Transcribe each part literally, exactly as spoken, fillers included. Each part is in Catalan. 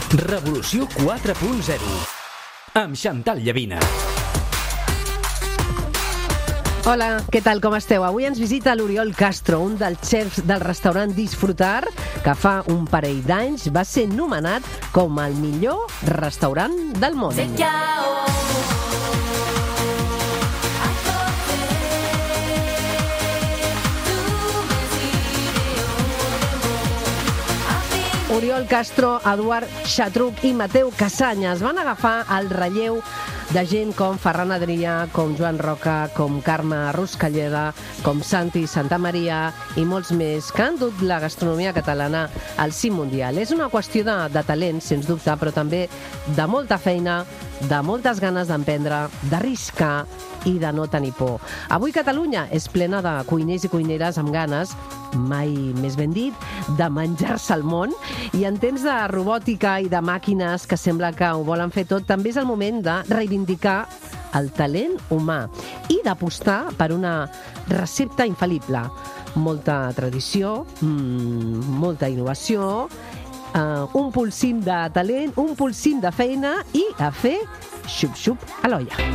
Revolució quatre punt zero amb Chantal Llavina. Hola, què tal, com esteu? Avui ens visita l'Oriol Castro, un dels xefs del restaurant Disfrutar, que fa un parell d'anys va ser nomenat com el millor restaurant del món. Oriol Castro, Eduard Xatruc i Mateu Casanyes van agafar el relleu de gent com Ferran Adrià, com Joan Roca, com Carme Ruscalleda, com Santi Santamaria i molts més que han dut la gastronomia catalana al cim mundial. És una qüestió de, de talent, sens dubte, però també de molta feina, de moltes ganes d'emprendre, d'arriscar i de no tenir por. Avui Catalunya és plena de cuiners i cuineres amb ganes, mai més ben dit, de menjar-se el món, i en temps de robòtica i de màquines que sembla que ho volen fer tot, també és el moment de reivindicar el talent humà i d'apostar per una recepta infal·lible. Molta tradició, mmm, molta innovació, uh, un polsim de talent, un polsim de feina i a fer xup-xup a l'olla.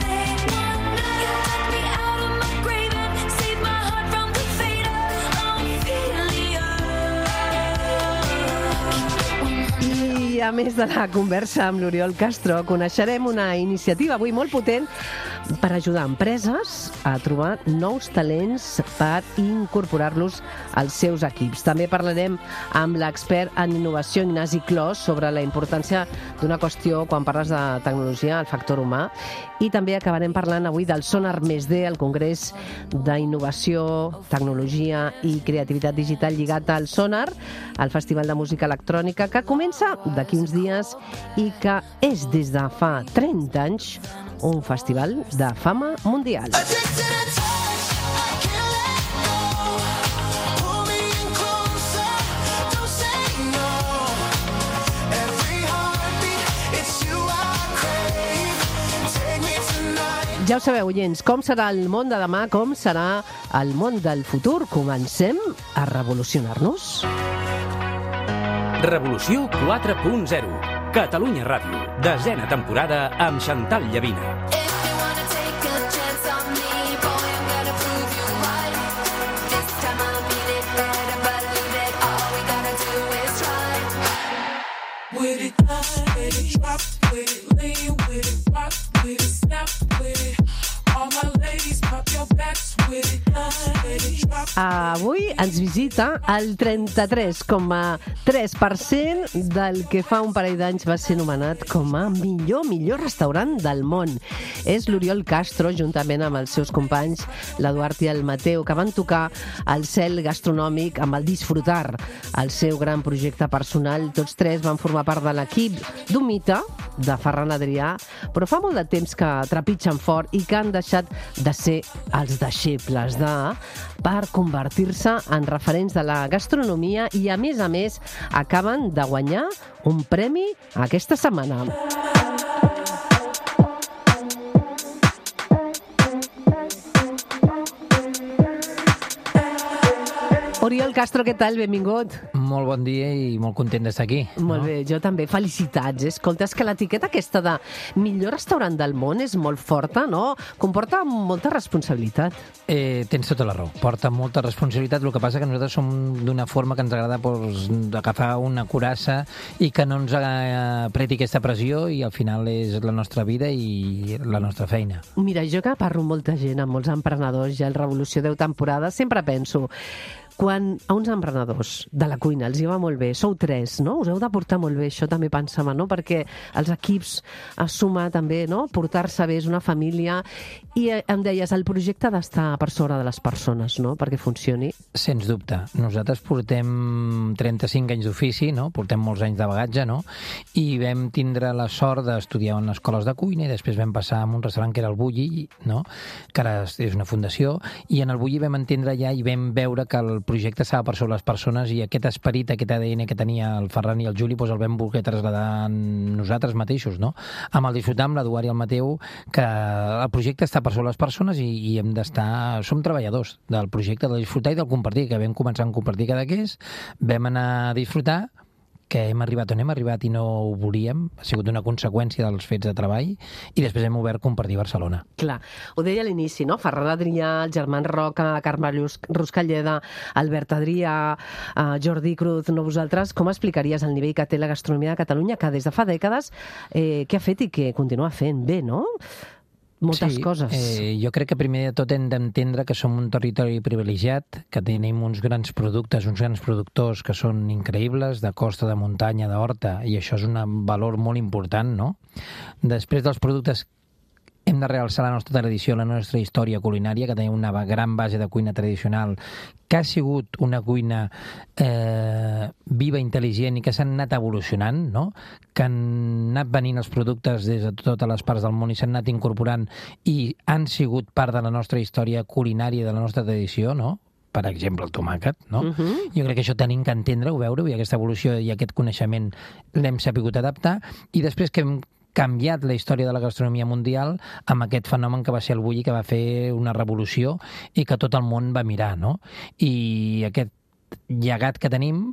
I a més de la conversa amb l'Oriol Castro, coneixerem una iniciativa avui molt potent per ajudar empreses a trobar nous talents per incorporar-los als seus equips. També parlarem amb l'expert en innovació Ignasi Clos sobre la importància d'una qüestió quan parles de tecnologia, el factor humà, i també acabarem parlant avui del Sonar més D, el Congrés d'Innovació, Tecnologia i Creativitat Digital lligat al Sonar, el Festival de Música Electrònica, que comença d'aquí uns dies i que és des de fa trenta anys un festival de fama mundial. Ja ho sabeu, oients, com serà el món de demà, com serà el món del futur. Comencem a revolucionar-nos. Revolució quatre punt zero. Catalunya Ràdio. Desena temporada amb Chantal Llavina. Avui ens visita el trenta-tres coma tres per cent del que fa un parell d'anys va ser nomenat com a millor, millor restaurant del món. És l'Oriol Castro, juntament amb els seus companys, l'Eduard i el Mateu, que van tocar el cel gastronòmic amb el Disfrutar, el seu gran projecte personal. Tots tres van formar part de l'equip d'un mite, de Ferran Adrià, però fa molt de temps que trepitgen fort i que han deixat de ser els deixebles de... per convertir-se en referents de la gastronomia i, a més a més, acaben de guanyar un premi aquesta setmana. Oriol Castro, què tal? Benvingut. Molt bon dia i molt content d'estar aquí. Molt no? bé, jo també. Felicitats. Escolta, és que l'etiqueta aquesta de millor restaurant del món és molt forta, no? Comporta molta responsabilitat. Eh, tens tota la raó. Porta molta responsabilitat. El que passa que nosaltres som d'una forma que ens agrada pues, agafar una curassa i que no ens apreti aquesta pressió, i al final és la nostra vida i la nostra feina. Mira, jo que parlo amb molta gent, amb molts emprenedors, ja el Revolució deu temporades, sempre penso... Quan a uns emprenedors de la cuina els hi va molt bé, sou tres, no? Us heu de portar molt bé, això també pensava, no? Perquè els equips es suma també, no? Portar-se bé és una família. I em deies, el projecte ha d'estar per sobre de les persones, no? Perquè funcioni. Sens dubte. Nosaltres portem trenta-cinc anys d'ofici, no? Portem molts anys de bagatge, no? I vam tindre la sort d'estudiar en escoles de cuina i després vam passar a un restaurant que era el Bulli, no? Que ara és una fundació, i en el Bulli vam entendre ja i vam veure que el projecte estava per sobre les persones, i aquest esperit, aquest A D N que tenia el Ferran i el Juli, doncs el vam voler traslladar nosaltres mateixos, no? Amb el Disfrutar, amb l'Eduard i el Mateu, que el projecte està per sobre les persones i, i hem d'estar... Som treballadors del projecte del Disfrutar i del compartir, que vam començar a compartir cada que és, vam anar a disfrutar, que hem arribat on hem arribat i no ho volíem, ha sigut una conseqüència dels fets de treball, i després hem obert Compartir Barcelona. Clar, ho deia a l'inici, no? Ferran Adrià, el Germán Roca, Carme Ruscalleda, Albert Adrià, uh, Jordi Cruz, no vosaltres, com explicaries el nivell que té la gastronomia de Catalunya, que des de fa dècades eh, què ha fet i què continua fent bé, no? Moltes sí, coses. Eh, jo crec que primer de tot hem d'entendre que som un territori privilegiat, que tenim uns grans productes, uns grans productors que són increïbles, de costa, de muntanya, d'horta, i això és un valor molt important, no? Després dels productes hem de realçar la nostra tradició, la nostra història culinària, que tenim una gran base de cuina tradicional, que ha sigut una cuina eh, viva, intel·ligent i que s'han anat evolucionant, no? Que han anat venint els productes des de totes les parts del món i s'han anat incorporant i han sigut part de la nostra història culinària, de la nostra tradició, no? Per exemple, el tomàquet, no? Uh-huh. Jo crec que això tenim que entendre-ho, veure-ho, i aquesta evolució i aquest coneixement l'hem sabut adaptar, i després que hem canviat la història de la gastronomia mundial amb aquest fenomen que va ser el bulli, que va fer una revolució i que tot el món va mirar, no? I aquest llegat que tenim,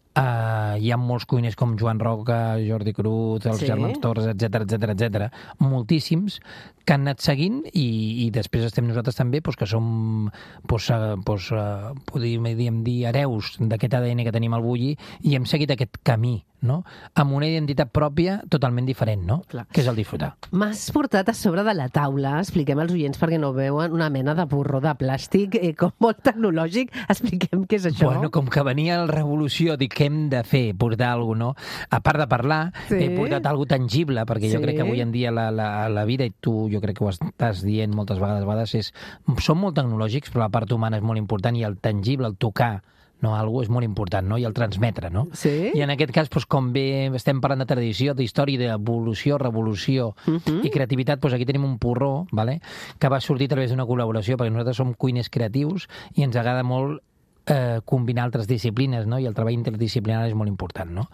Uh, hi ha molts cuiners com Joan Roca, Jordi Cruz, els sí. germans Torres, etcètera, etcètera, etcètera, moltíssims que han anat seguint, i, i després estem nosaltres també, doncs, que som, doncs, doncs, uh, podríem dir, hereus d'aquest A D N que tenim al bulli, i hem seguit aquest camí, no? Amb una identitat pròpia totalment diferent, no? Clar. Que és el disfrutar. M'has portat a sobre de la taula, expliquem als oients perquè no veuen, una mena de porró de plàstic eh, com molt tecnològic. Expliquem què és això. Bueno, com que venia la revolució, dic, què hem de fer? Portar alguna cosa, no? A part de parlar, sí. he portat alguna cosa tangible, perquè jo sí. crec que avui en dia la, la, la vida, i tu jo crec que ho estàs dient moltes vegades, a vegades és, som molt tecnològics, però la part humana és molt important, i el tangible, el tocar, no, algo és molt important, no? I el transmetre, no? Sí? I en aquest cas, doncs, com bé estem parlant de tradició, d'història, d'evolució, revolució uh-huh. i creativitat, doncs aquí tenim un porró, vale? Que va sortir a través d'una col·laboració, perquè nosaltres som cuiners creatius i ens agrada molt eh, combinar altres disciplines, no? I el treball interdisciplinari és molt important, no?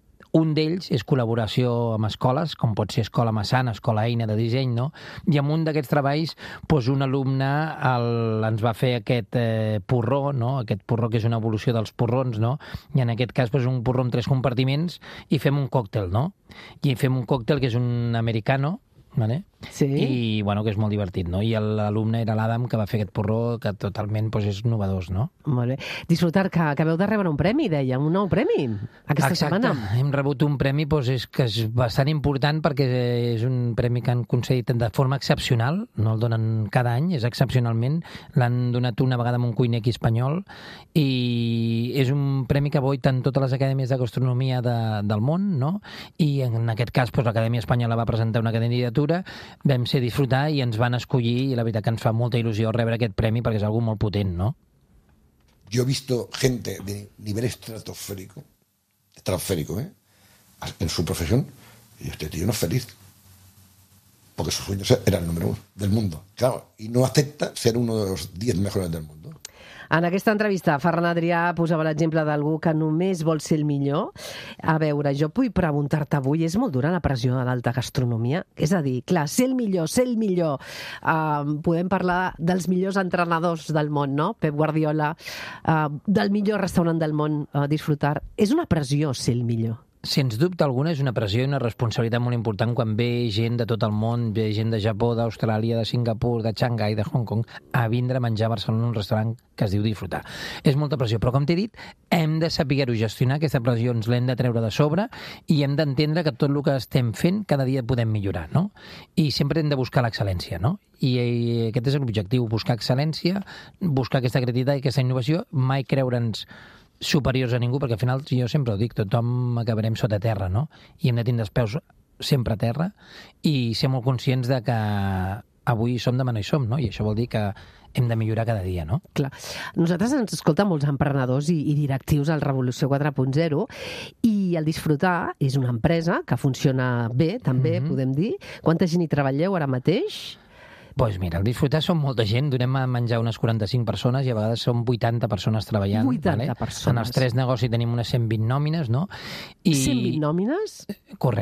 Un d'ells és col·laboració amb escoles, com pot ser Escola Massana, Escola Eina de disseny, no? I en un d'aquests treballs, doncs un alumne el, ens va fer aquest eh, porró, no? Aquest porró que és una evolució dels porrons, no? I en aquest cas, doncs, un porró amb tres compartiments, i fem un còctel, no? I fem un còctel que és un americano, vale? Sí. I, bueno, que és molt divertit, no? I l'alumne era l'Adam, que va fer aquest porró, que totalment doncs, és novedós, no? Molt bé. Disfrutar, que acabeu de rebre un premi, deia, un nou premi aquesta Exacte. setmana. Hem rebut un premi doncs, és, que és bastant important, perquè és un premi que han concedit de forma excepcional, no el donen cada any, és excepcionalment, l'han donat una vegada amb un cuiner aquí espanyol, i és un premi que voten totes les acadèmies de gastronomia de, del món, no? I en aquest cas doncs, l'Acadèmia Espanyola va presentar una candidatura, vam ser disfrutar i ens van escollir, i la veritat que ens fa molta il·lusió rebre aquest premi perquè és algo molt potent, ¿no? Yo he visto gente de nivel estratosférico, estratosférico, ¿eh? En su profesión, y este tío no es feliz, porque su sueño era el número uno del mundo, claro, y no acepta ser uno de los diez mejores del mundo. En aquesta entrevista, Ferran Adrià posava l'exemple d'algú que només vol ser el millor. A veure, jo vull preguntar-te avui, és molt dura la pressió de l'alta gastronomia? És a dir, clar, ser el millor, ser el millor. Uh, podem parlar dels millors entrenadors del món, no? Pep Guardiola, uh, del millor restaurant del món, uh, disfrutar. És una pressió ser el millor? Sens dubte alguna, és una pressió i una responsabilitat molt important quan ve gent de tot el món, ve gent de Japó, d'Austràlia, de Singapur, de Xangai, de Hong Kong, a vindre a menjar a Barcelona en un restaurant que es diu Disfrutar. És molta pressió, però com t'he dit, hem de saber-ho gestionar, aquesta pressió ens l'hem de treure de sobre, i hem d'entendre que tot el que estem fent cada dia podem millorar, no? I sempre hem de buscar l'excel·lència, no? I aquest és l'objectiu, buscar excel·lència, buscar aquesta creativitat i aquesta innovació, mai creure'ns superiors a ningú, perquè al final, jo sempre ho dic, tothom acabarem sota terra, no? I hem de tindre els peus sempre a terra i ser molt conscients de que avui som demà no hi som, no? I això vol dir que hem de millorar cada dia, no? Clar. Nosaltres ens escolten molts emprenedors i, i directius al Revolució quatre punt zero, i el Disfrutar és una empresa que funciona bé, també, mm-hmm. podem dir. Quanta gent hi treballeu ara mateix? Doncs pues mira, el Disfrutar som molta gent, donem a menjar unes quaranta-cinc persones i a vegades som vuitanta persones treballant. vuitanta vale? persones. En els tres negocis tenim unes cent vint nòmines, no? I... cent vint nòmines? Correcte.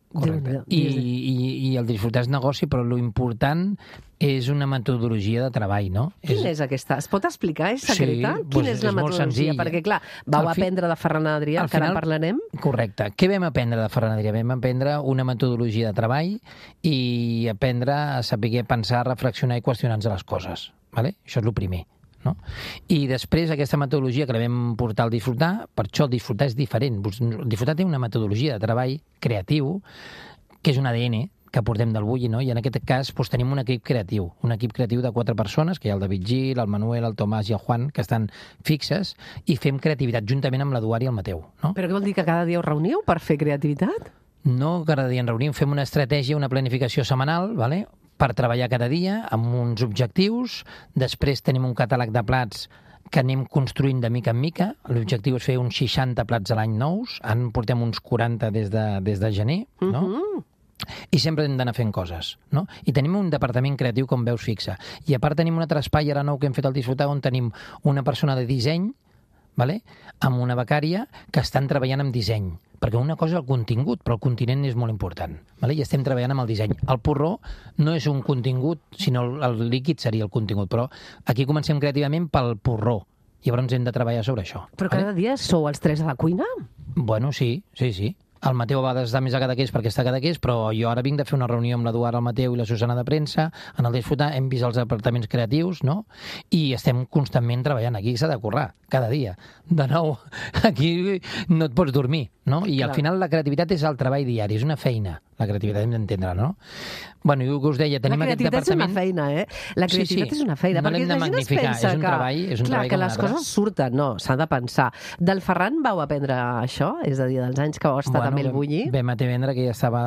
correcte. I, i, I el disfrutar és negoci, però lo important és una metodologia de treball, no? Quina és, és aquesta? Es pot explicar? És secreta? Sí, Quina doncs és la és molt metodologia? senzill. Perquè, clar, vau Al fi- aprendre de Ferran Adrià, al que ara final- parlarem. Correcte. Què vam aprendre de Ferran Adrià? Vam aprendre una metodologia de treball i aprendre a saber pensar, reflexionar i qüestionar-nos les coses. Vale? Això és el primer. No? I després aquesta metodologia que la vam portar al disfrutar, per això el disfrutar és diferent. El disfrutar té una metodologia de treball creatiu que és un A D N que portem del Bulli, no? I en aquest cas doncs, tenim un equip creatiu, un equip creatiu de quatre persones, que hi ha el David Gil, el Manuel, el Tomàs i el Juan, que estan fixes, i fem creativitat juntament amb l'Eduard i el Mateu. No? Però què vol dir, que cada dia us reuniu per fer creativitat? No cada dia ens reunim, fem una estratègia, una planificació setmanal, vale? Per treballar cada dia amb uns objectius. Després tenim un catàleg de plats que anem construint de mica en mica. L'objectiu és fer uns seixanta plats a l'any nous. En portem uns quaranta des de, des de gener, no? Mhm. I sempre hem d'anar fent coses, no? I tenim un departament creatiu, com veus, fixa. I a part tenim un altre espai ara nou que hem fet al Disfrutar, on tenim una persona de disseny, vale? Amb una becària, que estan treballant amb disseny. Perquè una cosa és el contingut, però el continent és molt important. Vale? I estem treballant amb el disseny. El porró no és un contingut, sinó el, el líquid seria el contingut. Però aquí comencem creativament pel porró. Llavors hem de treballar sobre això. Però cada dia sou els tres a la cuina? Bueno, sí, sí, sí. El Mateu a vegades està més a Cadaqués perquè està a Cadaqués, però jo ara vinc de fer una reunió amb l'Eduard, el Mateu i la Susana de premsa, en el Disfrutar, hem vist els departaments creatius, no? I estem constantment treballant. Aquí s'ha de currar, cada dia. De nou, aquí no et pots dormir, no? I Clar. al final la creativitat és el treball diari, és una feina. La creativitat hem d'entendre, no? Bueno, i el que us deia, tenim la aquest creativitat departament... és una feina, eh? La Sí, creativitat sí. és una feina. No perquè l'hem de la gent es magnificar, pensa és un que, treball- és un clar, treball que com les un altre. coses surten, no, s'ha de pensar. Del Ferran vau aprendre això? És a dir, dels anys que vau estar també al Bulli? Vam, vam atendre que ja estava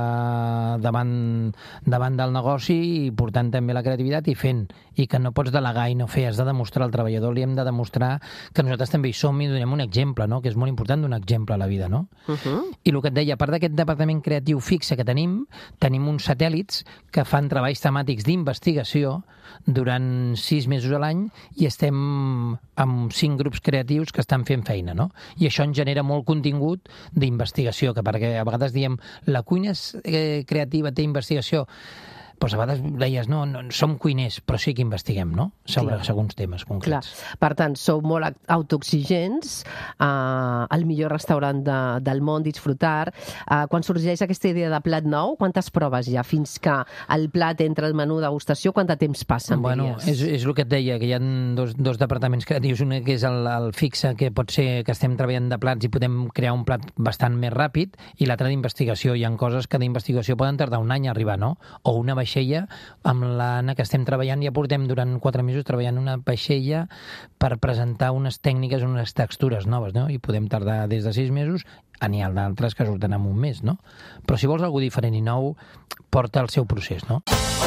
davant, davant del negoci i portant també la creativitat i fent. I que no pots delegar i no fer, has de demostrar al treballador, li hem de demostrar que nosaltres també hi som i donem un exemple, no? Que és molt important donar exemple a la vida, no? Uh -huh. I el que et deia, a part d'aquest departament creatiu fixe que tenim, tenim uns satèl·lits que fan treballs temàtics d'investigació durant sis mesos a l'any i estem amb cinc grups creatius que estan fent feina, no? I això ens genera molt contingut d'investigació, que perquè a vegades diem la cuina és eh, creativa, té investigació, doncs a vegades deies, no, no, som cuiners, però sí que investiguem, no? Sobre Clar. segons temes Clar. concrets. Per tant, sou molt aut- autoexigents, eh, el millor restaurant de, del món, Disfrutar. Eh, quan sorgeix aquesta idea de plat nou, quantes proves hi ha fins que el plat entra al menú degustació? Quant de temps passa, em Bueno, diries? és, és el que et deia, que hi ha dos, dos departaments creatius, un que és el, el fixe, que pot ser que estem treballant de plats i podem crear un plat bastant més ràpid, i l'altre d'investigació. Hi ha coses que d'investigació poden tardar un any a arribar, no? O una vaixella, amb l'Anna que estem treballant, ja portem durant quatre mesos treballant una vaixella per presentar unes tècniques, unes textures noves, no? I podem tardar des de sis mesos, n'hi ha d'altres que surten en un mes, no? Però si vols alguna diferent i nou, porta el seu procés, no?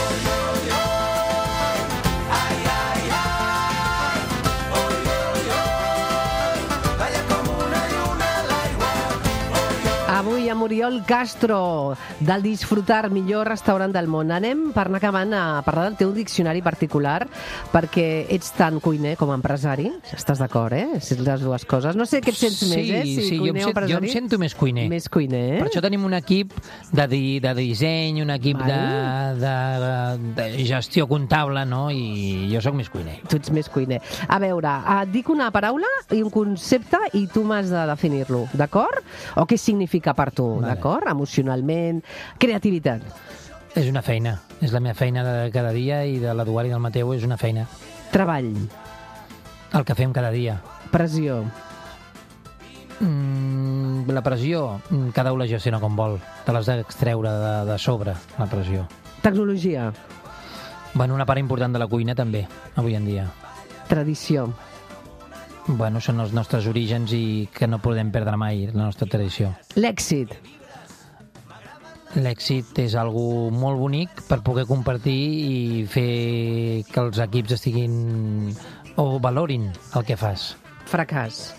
Avui amb Oriol Castro, del Disfrutar, millor restaurant del món. Anem, per anar acabant, a parlar del teu diccionari particular, perquè ets tant cuiner com empresari. Estàs d'acord, eh? Si les dues coses. No sé què et sents Sí, més, eh? Si sí, jo em, cuiner o sent, jo empresari. em sento més cuiner. Més cuiner, eh? Per això tenim un equip de, di, de disseny, un equip de, de, de gestió comptable, no? I jo sóc més cuiner. Tu ets més cuiner. A veure, et dic una paraula i un concepte i tu m'has de definir-lo, d'acord? O què significa per tu, Vale. d'acord? Emocionalment, creativitat. És una feina. És la meva feina de cada dia, i de l'Eduard i del Mateu és una feina. Treball, El que fem cada dia. pressió, Mm, la pressió, mm, cada un la gestiona com vol. Te l'has d'extreure de, de sobre, la pressió. tecnologia, Bueno, una part important de la cuina també, avui en dia. tradició, Bueno, són els nostres orígens i que no podem perdre mai, la nostra tradició. l'èxit, L'èxit és algo molt bonic per poder compartir i fer que els equips estiguin o valorin el que fas. fracàs,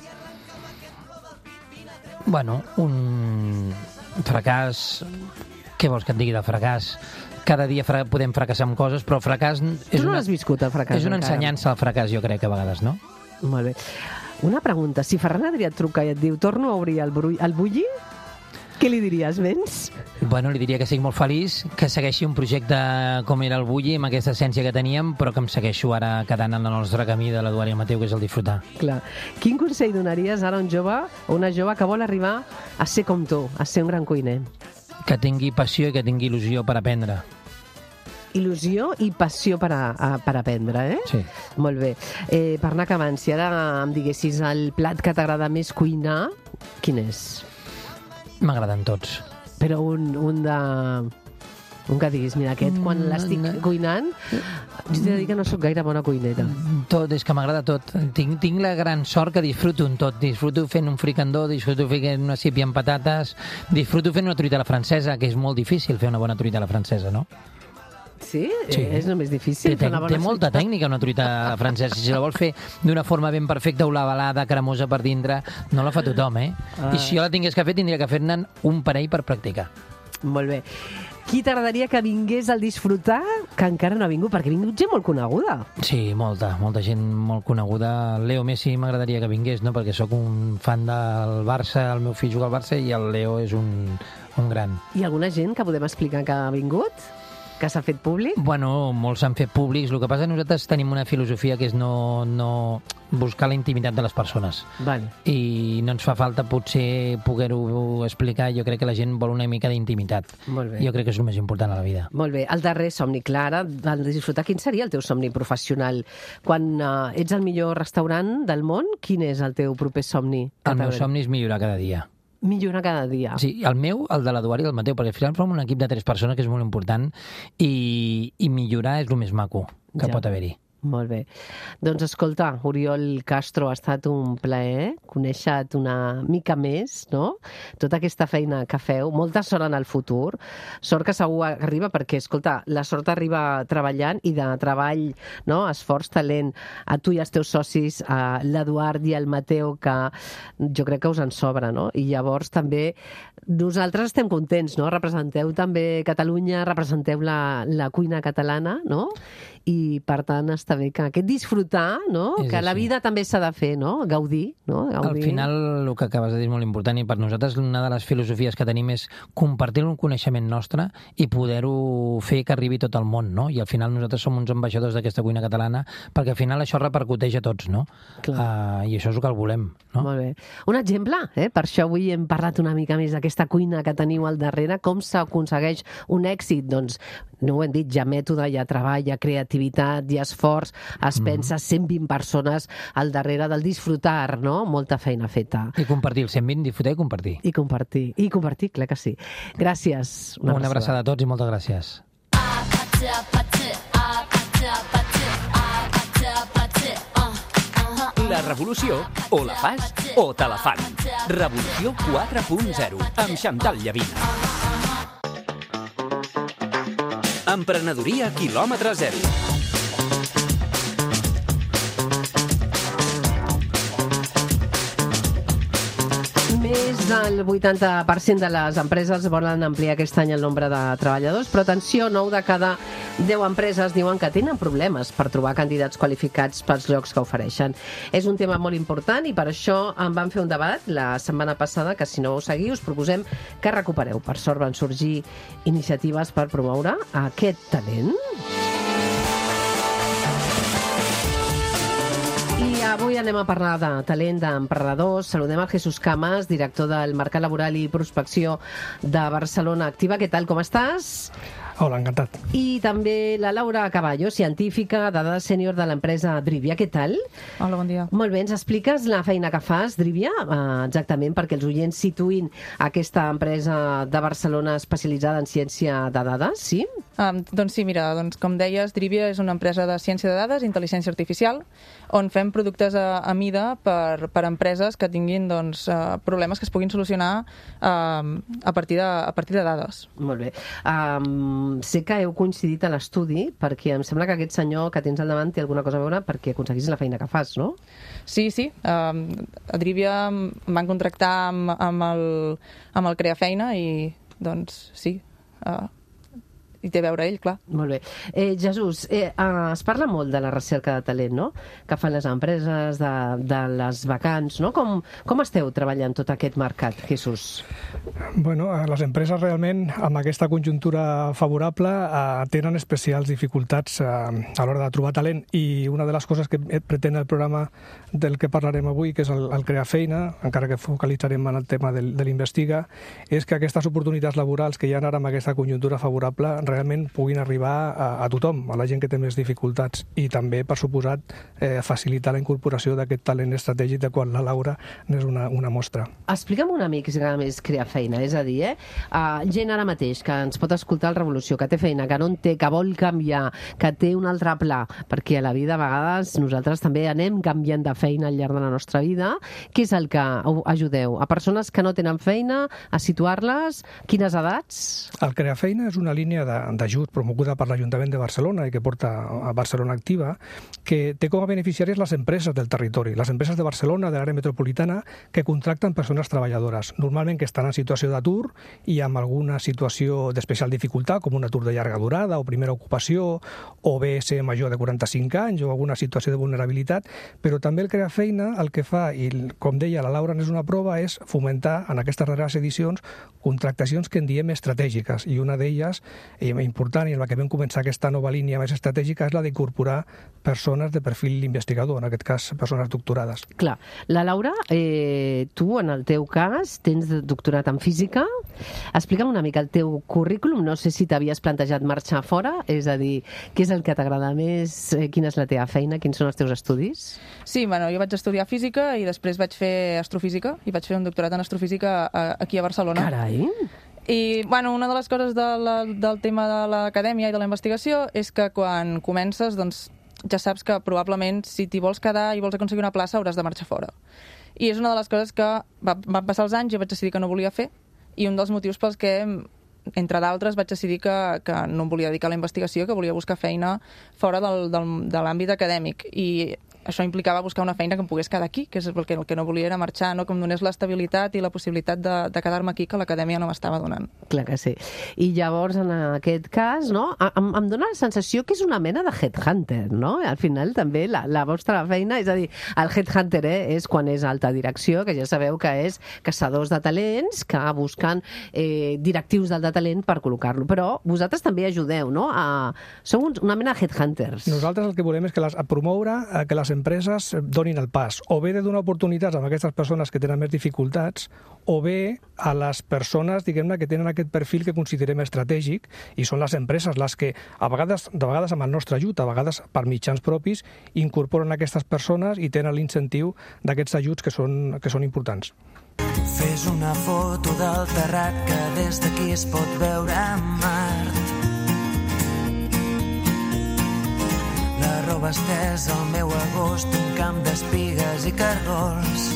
Bueno, un fracàs... Què vols que et digui de fracàs? Cada dia fra podem fracassar amb coses, però el fracàs és tu no una, l'has viscut, el fracàs, és una encara. ensenyança al fracàs, jo crec, a vegades, no? Molt bé. Una pregunta, si Ferran Adrià et truca i et diu torno a obrir el, bru- el bulli, Què li diries, Vens? Bueno, li diria que estic molt feliç, que segueixi un projecte com era el Bulli, amb aquesta essència que teníem, però que em segueixo ara quedant en el nostre camí de l'Eduard i el Mateu, que és el disfrutar. Clar. Quin consell donaries ara a un jove o una jove que vol arribar a ser com tu, a ser un gran cuiner? Que tingui passió i que tingui il·lusió per aprendre. Il·lusió i passió per, a, a, per aprendre, eh? Sí. Molt bé. Eh, per anar acabant, si ara em diguessis el plat que t'agrada més cuinar, quin és? M'agraden tots. Però un, un de... Un que diguis, mira, aquest, quan l'estic no. cuinant, jo t'he de dir que no sóc gaire bona cuinera. Tot, és que m'agrada tot. Tinc, tinc la gran sort que disfruto en tot. Disfruto fent un fricandó, disfruto fent una sípia amb patates, disfruto fent una truita a la francesa, que és molt difícil fer una bona truita a la francesa, no? Sí? Sí. És només difícil Té, fer una bona té molta truita. tècnica una truita francesa. Si la vols fer d'una forma ben perfecta, ovalada, cremosa per dintre, no la fa tothom, eh? Ah. I si jo la tingués que fer, tindria que fer-ne un parell per practicar. Molt bé. Qui t'agradaria que vingués al disfrutar que encara no ha vingut? Perquè ha vingut gent molt coneguda. Sí, molta, molta gent molt coneguda. Leo Messi m'agradaria que vingués, no? Perquè sóc un fan del Barça, el meu fill juga al Barça i el Leo és un, un gran. Hi ha alguna gent que podem explicar que ha vingut? Que s'ha fet públic? Bueno, molts s'han fet públics. El que passa és que nosaltres tenim una filosofia que és no, no buscar la intimitat de les persones. Vale. I no ens fa falta potser poder-ho explicar. Jo crec que la gent vol una mica d'intimitat. Molt bé. Jo crec que és el més important a la vida. Molt bé. El darrer somni, Clara, el de disfrutar. Quin seria el teu somni professional? Quan uh, ets el millor restaurant del món, quin és el teu proper somni? El meu somni és millorar cada dia. Millorar cada dia. Sí, el meu, el de l'Eduard i el Mateu, perquè al final som un equip de tres persones, que és molt important, i, i millorar és el més maco que Ja. pot haver-hi. Molt bé. Doncs escolta, Oriol Castro, ha estat un plaer conèixer-te una mica més, no? Tota aquesta feina que feu, molta sort en el futur, sort que segur arriba, perquè, escolta, la sort arriba treballant i de treball, no? Esforç, talent, a tu i als teus socis, a l'Eduard i al Mateu, que jo crec que us en sobra, no? I llavors també nosaltres estem contents, no? Representeu també Catalunya, representeu la, la cuina catalana, no? I, per tant, està bé que aquest disfrutar, no? És Que la així. vida també s'ha de fer, no? Gaudir, no? Al Gaudir. final, el que acabes de dir és molt important, i per nosaltres una de les filosofies que tenim és compartir un coneixement nostre i poder-ho fer que arribi a tot el món, no? I al final nosaltres som uns ambaixadors d'aquesta cuina catalana, perquè al final això repercuteix a tots, no? Uh, I això és el que el volem, no? Molt bé. Un exemple, eh? Per això avui hem parlat una mica més d'aquesta cuina que teniu al darrere. Com s'aconsegueix un èxit? Doncs, no ho hem dit, hi ha mètode, hi ha treball, hi ha creativitat, hi ha esforç, es pensa cent vint persones al darrere del disfrutar, no? Molta feina feta. I compartir el cent vint, disfrutar i compartir. I compartir. I compartir, clar que sí. Gràcies. Una, una abraçada a tots i moltes gràcies. La revolució o la fas o te la fan. Revolució quatre punt zero amb Xantal Llavina. Emprenedoria quilòmetre zero. Més del vuitanta per cent de les empreses volen ampliar aquest any el nombre de treballadors, però atenció, nou de cada deu empreses diuen que tenen problemes per trobar candidats qualificats pels llocs que ofereixen. És un tema molt important i per això en vam fer un debat la setmana passada que, si no ho seguiu, us proposem que recupereu. Per sort van sorgir iniciatives per promoure aquest talent. I avui anem a parlar de talent d'emprenedors. Saludem a Jesús Camas, director del Mercat Laboral i Prospecció de Barcelona Activa. Què tal, com estàs? Hola, encantat. I també la Laura Caballo, científica de dades sènior de l'empresa Drivia. Què tal? Hola, bon dia. Molt bé, ens expliques la feina que fas, Drivia, eh, exactament perquè els oients situïn aquesta empresa de Barcelona especialitzada en ciència de dades, sí? Um, doncs sí, mira, doncs com deies, Drivia és una empresa de ciència de dades, intel·ligència artificial, on fem productes a, a mida per, per empreses que tinguin doncs, uh, problemes que es puguin solucionar uh, a, partir de, a partir de dades. Molt bé. Um, sé que heu coincidit a l'estudi perquè em sembla que aquest senyor que tens al davant té alguna cosa a veure perquè aconseguis la feina que fas, no? Sí, sí. Um, a Drivia em van contractar amb, amb, el, amb el Crear Feina i doncs sí, uh, hi té a veure ell, clar. Molt bé. Eh, Jesús, eh, eh, es parla molt de la recerca de talent, no?, que fan les empreses, de, de les vacants, no? Com, com esteu treballant tot aquest mercat, Jesús? Bueno, les empreses realment, amb aquesta conjuntura favorable, eh, tenen especials dificultats eh, a l'hora de trobar talent, i una de les coses que pretén el programa del que parlarem avui, que és el, el crear feina, encara que focalitzarem en el tema de, de l'Investiga, és que aquestes oportunitats laborals que hi ha ara amb aquesta conjuntura favorable realment puguin arribar a, a tothom, a la gent que té més dificultats, i també, per suposat, eh, facilitar la incorporació d'aquest talent estratègic de qual la Laura n'és una, una mostra. Explica'm una mica si agrada més crear feina, és a dir, eh? Uh, gent ara mateix que ens pot escoltar el Revolució, que té feina, que no en té, que vol canviar, que té un altre pla, perquè a la vida a vegades nosaltres també anem canviant de feina al llarg de la nostra vida. Què és el que ajudeu? A persones que no tenen feina, a situar-les? Quines edats? El Crear Feina és una línia d'ajut promoguda per l'Ajuntament de Barcelona i que porta a Barcelona Activa, que té com a beneficiaris les empreses del territori, les empreses de Barcelona, de l'àrea metropolitana, que contracten persones treballadores, normalment que estan en situació d'atur i amb alguna situació d'especial dificultat, com un atur de llarga durada o primera ocupació, o bé ser major de quaranta-cinc anys o alguna situació de vulnerabilitat, però també el Crear Feina el que fa, i com deia la Laura n'és una prova, és fomentar en aquestes darreres edicions contractacions que en diem estratègiques, i una d'elles, important, i en la que vam començar aquesta nova línia més estratègica, és la d'incorporar persones de perfil investigador, en aquest cas persones doctorades. Clar. La Laura, eh, tu en el teu cas tens doctorat en física. Explica'm una mica el teu currículum, no sé si t'havies plantejat marxar fora, és a dir, què és el que t'agrada més, eh, quina és la teva feina, quins són els teus estudis? Sí, bueno, jo vaig estudiar física i després vaig fer astrofísica i vaig fer un doctorat en astrofísica aquí a Barcelona. Carai! I, bueno, una de les coses de la, del tema de l'acadèmia i de la investigació és que quan comences, doncs, ja saps que probablement si t'hi vols quedar i vols aconseguir una plaça hauràs de marxar fora. I és una de les coses que va, van passar els anys i vaig decidir que no volia fer, i un dels motius pels que, entre d'altres, vaig decidir que, que no em volia dedicar a la investigació, que volia buscar feina fora del, del, de l'àmbit acadèmic. I això implicava buscar una feina que em pogués quedar aquí, que és el que, el que no volia era marxar, no? Que em donés l'estabilitat i la possibilitat de, de quedar-me aquí, que l'acadèmia no m'estava donant. Clar que sí. I llavors, en aquest cas, no, em, em dóna la sensació que és una mena de headhunter, no? Al final, també, la, la vostra feina, és a dir, el headhunter eh, és quan és alta direcció, que ja sabeu que és caçadors de talents que busquen eh, directius d'alta talent per col·locar-lo. Però vosaltres també ajudeu, no? A... Sou una mena de headhunters. Nosaltres el que volem és que les, a promoure que les empreses donin el pas, o bé de donar oportunitats a aquestes persones que tenen més dificultats, o bé a les persones, diguem-ne, que tenen aquest perfil que considerem estratègic, i són les empreses les que, a vegades, de vegades amb el nostre ajut, a vegades per mitjans propis, incorporen aquestes persones i tenen l'incentiu d'aquests ajuts que són, que són importants. Fes una foto del terrat que des d'aquí es pot veure a Mart. La roba estesa al meu agost, un camp d'espigues i cargols.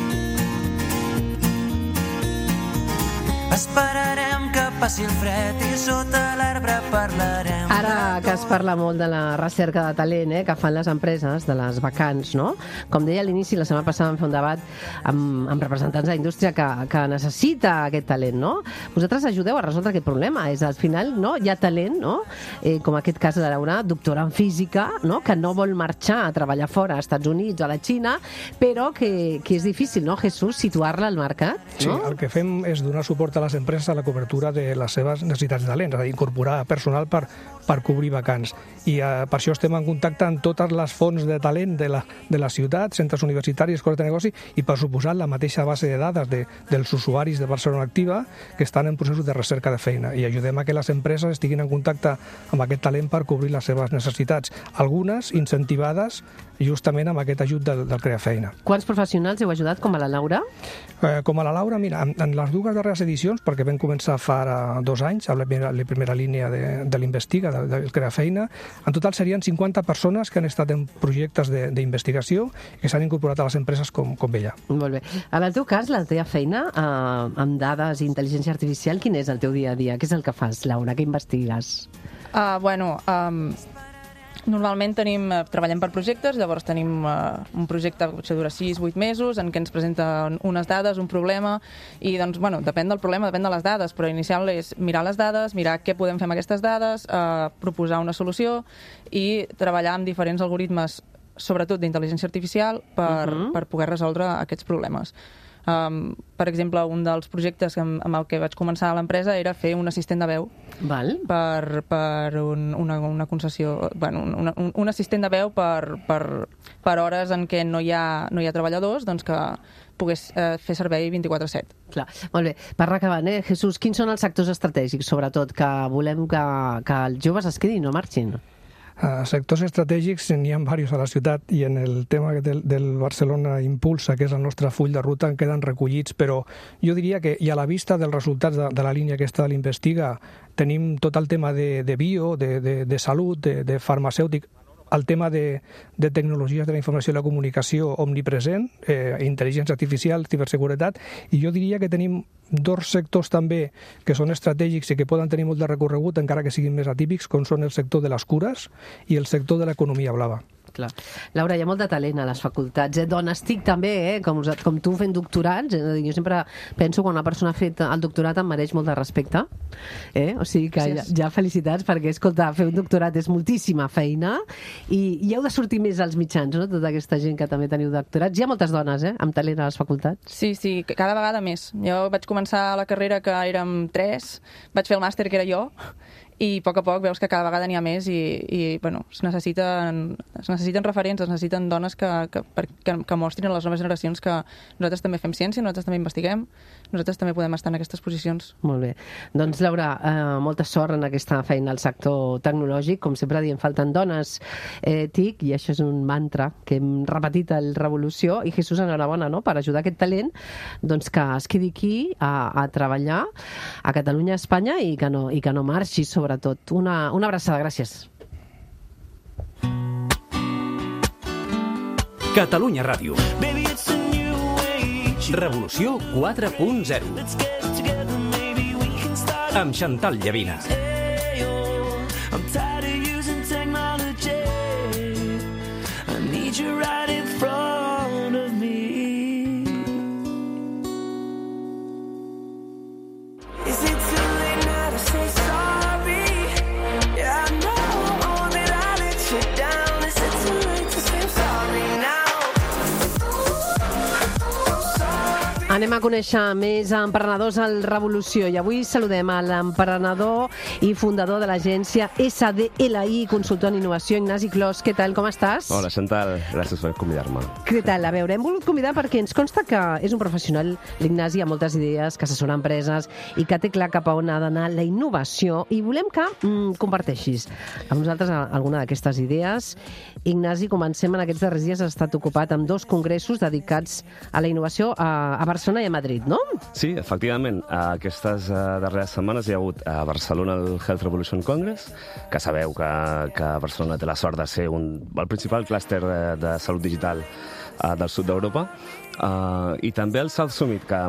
Esperarem que passi el fred i sota l'arbre parlarem. Ara que es parla molt de la recerca de talent eh, que fan les empreses, de les vacants, no? Com deia a l'inici, la setmana passada vam fer un debat amb, amb representants de la indústria que, que necessita aquest talent, no? Vosaltres ajudeu a resoldre aquest problema. És, al final, no? Hi ha talent, no? Eh, com aquest cas de Laura, doctora en física, no? Que no vol marxar a treballar fora, als Estats Units o a la Xina, però que, que és difícil, no, Jesús, situar-la al mercat? No? Sí, el que fem és donar suport a les empreses a la cobertura de les seves necessitats de talent, és a dir, incorporar personal per, per cobrir vacants. I eh, per això estem en contacte amb totes les fonts de talent de la, de la ciutat, centres universitaris, escoles de negoci, i per suposat la mateixa base de dades de, dels usuaris de Barcelona Activa que estan en processos de recerca de feina, i ajudem a que les empreses estiguin en contacte amb aquest talent per cobrir les seves necessitats, algunes incentivades justament amb aquest ajut del, del Crear Feina. Quants professionals heu ajudat, com a la Laura? Eh, com a la Laura, mira, en, en les dues darreres edicions, perquè vam començar fa dos anys, amb la primera, la primera línia de, de l'Investiga, del de Crear Feina, en total serien cinquanta persones que han estat en projectes d'investigació i que s'han incorporat a les empreses com, com ella. Molt bé. En el teu cas, la teva feina, eh, amb dades i intel·ligència artificial, quin és el teu dia a dia? Què és el que fas, Laura? Què investigues? Uh, bueno, um, Normalment tenim, treballem per projectes, llavors tenim uh, un projecte que potser dura sis vuit mesos, en què ens presenten unes dades, un problema, i doncs, bueno, depèn del problema, depèn de les dades, però inicial és mirar les dades, mirar què podem fer amb aquestes dades, uh, proposar una solució i treballar amb diferents algoritmes, sobretot d'intel·ligència artificial, per, uh-huh. per poder resoldre aquests problemes. Um, per exemple, un dels projectes amb, amb el que vaig començar a l'empresa era fer un assistent de veu Val. per, per un, una, una concessió, bueno, un, un, un assistent de veu per, per, per hores en què no hi ha, no hi ha treballadors, doncs que pogués eh, fer servei vint-i-quatre set. Clar, molt bé. Per acabar, eh, Jesús, quins són els sectors estratègics, sobretot, que volem que, que els joves es quedin, no marxin? Uh, sectors estratègics n'hi ha diversos a la ciutat i en el tema del, del Barcelona Impulsa, que és el nostre full de ruta, en queden recollits, però jo diria que, i a la vista dels resultats de, de la línia aquesta de l'Investiga, tenim tot el tema de, de bio, de, de, de salut, de, de farmacèutic, el tema de, de tecnologies de la informació i la comunicació omnipresent, eh, intel·ligència artificial, ciberseguretat, i jo diria que tenim dos sectors també que són estratègics i que poden tenir molt de recorregut, encara que siguin més atípics, com són el sector de les cures i el sector de l'economia blava. Clar. Laura, hi ha molt de talent a les facultats, eh? Dones TIC també, eh? com, com tu fent doctorats. Eh? Jo sempre penso que quan una persona ha fet el doctorat em mereix molt de respecte. Eh? O sigui que ja, ja felicitats, perquè, escolta, fer un doctorat és moltíssima feina i, i heu de sortir més als mitjans, no? Tota aquesta gent que també teniu doctorats. Hi ha moltes dones, eh? amb talent a les facultats. Sí, sí, cada vegada més. Jo vaig començar la carrera que érem tres, vaig fer el màster que era jo, i a poc a poc veus que cada vegada n'hi ha més i, i bueno, es necessiten, es necessiten referents, es necessiten dones que, que, que, que mostrin a les noves generacions que nosaltres també fem ciència, nosaltres també investiguem, nosaltres també podem estar en aquestes posicions. Molt bé. Doncs, Laura, eh, molta sort en aquesta feina al sector tecnològic. Com sempre diem, falten dones eh, TIC, i això és un mantra que hem repetit al Revolució. I Jesús, enhorabona, no?, per ajudar aquest talent doncs, que es quedi aquí a, a treballar a Catalunya, a Espanya, i que no, i que no marxi, sobretot. Una, una abraçada. Gràcies. Catalunya Ràdio. Revolució quatre punt zero. Amb Chantal Llavina. Anem a conèixer més emprenedors al Revolució i avui saludem a l'emprenedor i fundador de l'agència S D L I, consultor en innovació, Ignasi Clos. Què tal, com estàs? Hola, Chantal, gràcies per convidar-me. Què tal? A veure, hem volgut convidar perquè ens consta que és un professional, l'Ignasi, amb moltes idees, que assessora empreses i que té clar cap a on ha d'anar la innovació, i volem que mm, comparteixis amb nosaltres alguna d'aquestes idees. Ignasi, comencem. En aquests darrers dies has estat ocupat amb dos congressos dedicats a la innovació a, a Barcelona i a Madrid, no? Sí, efectivament. Aquestes uh, darreres setmanes hi ha hagut a Barcelona el Health Revolution Congress, que sabeu que, que Barcelona té la sort de ser un, el principal clúster de, de salut digital uh, del sud d'Europa, uh, i també el South Summit, que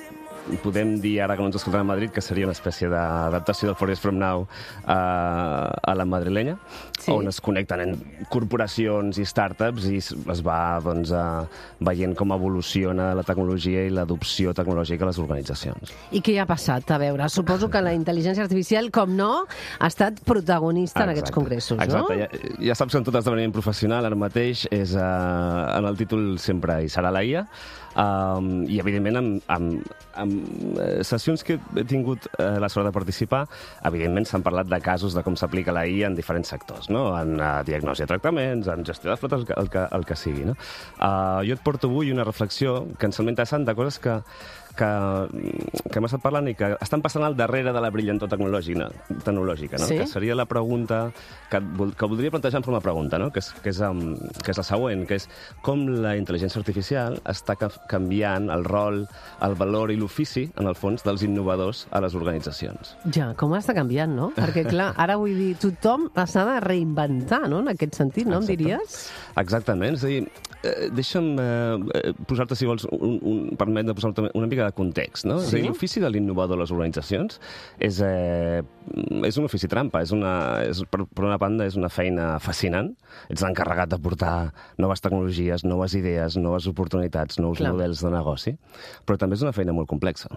podem dir, ara que no ens escoltem a Madrid, que seria una espècie d'adaptació del Forest From Now uh, a la madrilenya, sí, on es connecten en corporacions i startups i es va doncs, uh, veient com evoluciona la tecnologia i l'adopció tecnològica a les organitzacions. I què hi ha passat? A veure, suposo que la intel·ligència artificial, com no, ha estat protagonista Exacte. en aquests congressos, Exacte. no? Ja, ja saps que en tot esdeveniment professional ara mateix és, uh, en el títol sempre hi serà la I A, Um, i evidentment amb, amb, amb sessions que he tingut eh, la sort de participar, evidentment s'han parlat de casos de com s'aplica la I A en diferents sectors, no? En uh, diagnosi de tractaments, en gestió de flotes, el que, el que, el que sigui, no? Uh, jo et porto avui una reflexió que em sembla interessant de coses que que, que hem estat parlant i que estan passant al darrere de la brillantor tecnològica, tecnològica no? Sí? Que seria la pregunta que, que voldria plantejar en forma de pregunta, no? que, és, que, és, um, que és la següent, que és com la intel·ligència artificial està canviant el rol, el valor i l'ofici, en el fons, dels innovadors a les organitzacions. Ja, com està canviant, no? Perquè, clar, ara vull dir, tothom s'ha de reinventar, no?, en aquest sentit, no? Exacte. Em diries? Exactament, és a dir, eh, deixa'm eh, posar-te, si vols, un, un, permet de posar-te una mica mica de context, no? Sí? És a dir, l'ofici de l'innovador a les organitzacions és, eh, és un ofici trampa. És una, és, per, per una banda, és una feina fascinant. Ets l'encarregat de portar noves tecnologies, noves idees, noves oportunitats, nous Clar. models de negoci, però també és una feina molt complexa.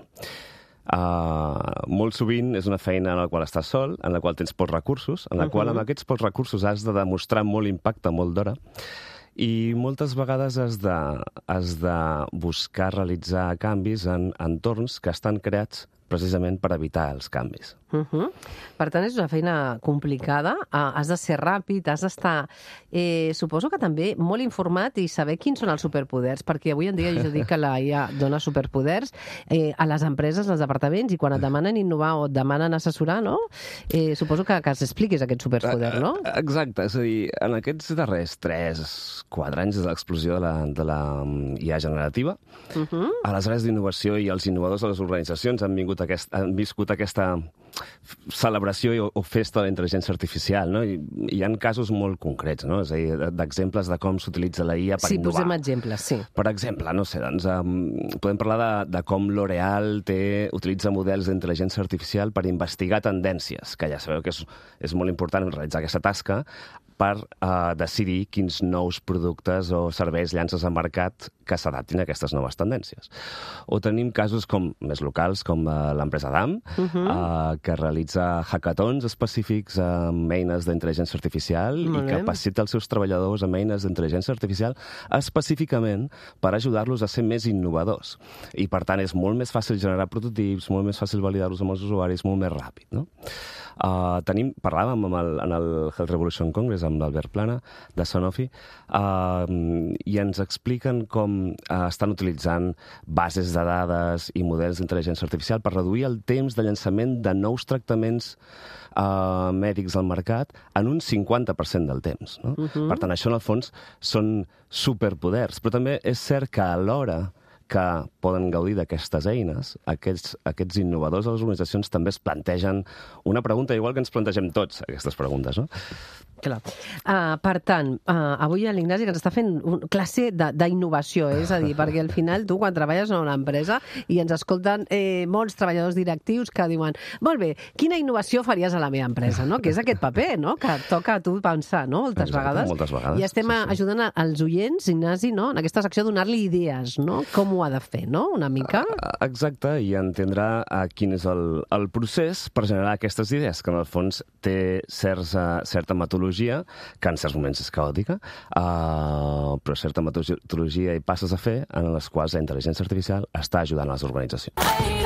Uh, molt sovint és una feina en la qual estàs sol, en la qual tens pocs recursos, en la uh-huh. qual amb aquests pocs recursos has de demostrar molt impacte molt d'hora, i moltes vegades has de, has de buscar realitzar canvis en entorns que estan creats precisament per evitar els canvis. Uh-huh. Per tant, és una feina complicada, uh, has de ser ràpid, has d'estar, eh, suposo que també molt informat i saber quins són els superpoders, perquè avui en dia jo dic que la I A dona superpoders eh, a les empreses, als departaments, i quan et demanen innovar o et demanen assessorar, no? Eh, suposo que, que s'expliquis aquest superpoder, no? Exacte, és a dir, en aquests darrers tres, quatre anys de l'explosió de la, de la I A generativa, uh-huh. a les àrees d'innovació i els innovadors de les organitzacions han vingut Aquest, han viscut aquesta celebració o, o festa de la intel·ligència artificial, no? I hi ha casos molt concrets, no? És a dir, d'exemples de com s'utilitza la I A per sí, innovar. Sí, posem exemples, sí. Per exemple, no sé, doncs, um, podem parlar de, de com L'Oréal té, utilitza models d'intel·ligència artificial per investigar tendències, que ja sabeu que és, és molt important realitzar aquesta tasca per uh, decidir quins nous productes o serveis llances al mercat que s'adaptin a aquestes noves tendències. O tenim casos com més locals, com uh, l'empresa D A M, uh-huh. uh, que realitza hackathons específics amb eines d'intel·ligència artificial i capacita els seus treballadors amb eines d'intel·ligència artificial específicament per ajudar-los a ser més innovadors. I, per tant, és molt més fàcil generar prototips, molt més fàcil validar-los amb els usuaris, molt més ràpid, no? Uh, tenim, parlàvem amb el, en el Health Revolution Congress amb l'Albert Plana de Sanofi uh, i ens expliquen com uh, estan utilitzant bases de dades i models d'intel·ligència artificial per reduir el temps de llançament de nous tractaments uh, mèdics al mercat en un cinquanta per cent del temps, no? Uh-huh. Per tant, això en el fons són superpoders, però també és cert que alhora que poden gaudir d'aquestes eines, aquests, aquests innovadors de les organitzacions també es plantegen una pregunta, igual que ens plantegem tots aquestes preguntes, no? Clar. Uh, per tant, uh, avui l'Ignasi ens està fent una classe d'innovació, eh? És a dir, perquè al final tu quan treballes en una empresa i ens escolten eh, molts treballadors directius que diuen, molt bé, quina innovació faries a la meva empresa, no? Que és aquest paper, no? Que toca a tu pensar, no? Moltes Exacte, vegades. Moltes vegades. I estem sí, sí. ajudant als oients, Ignasi, no? En aquesta secció a donar-li idees, no? Com ho ha de fer, no? Una mica. Exacte, i entendre uh, quin és el, el procés per generar aquestes idees, que en el fons té certs, uh, certa metodologia, que en certs moments és caòtica, uh, però certa metodologia i passes a fer en les quals la intel·ligència artificial està ajudant a les organitzacions.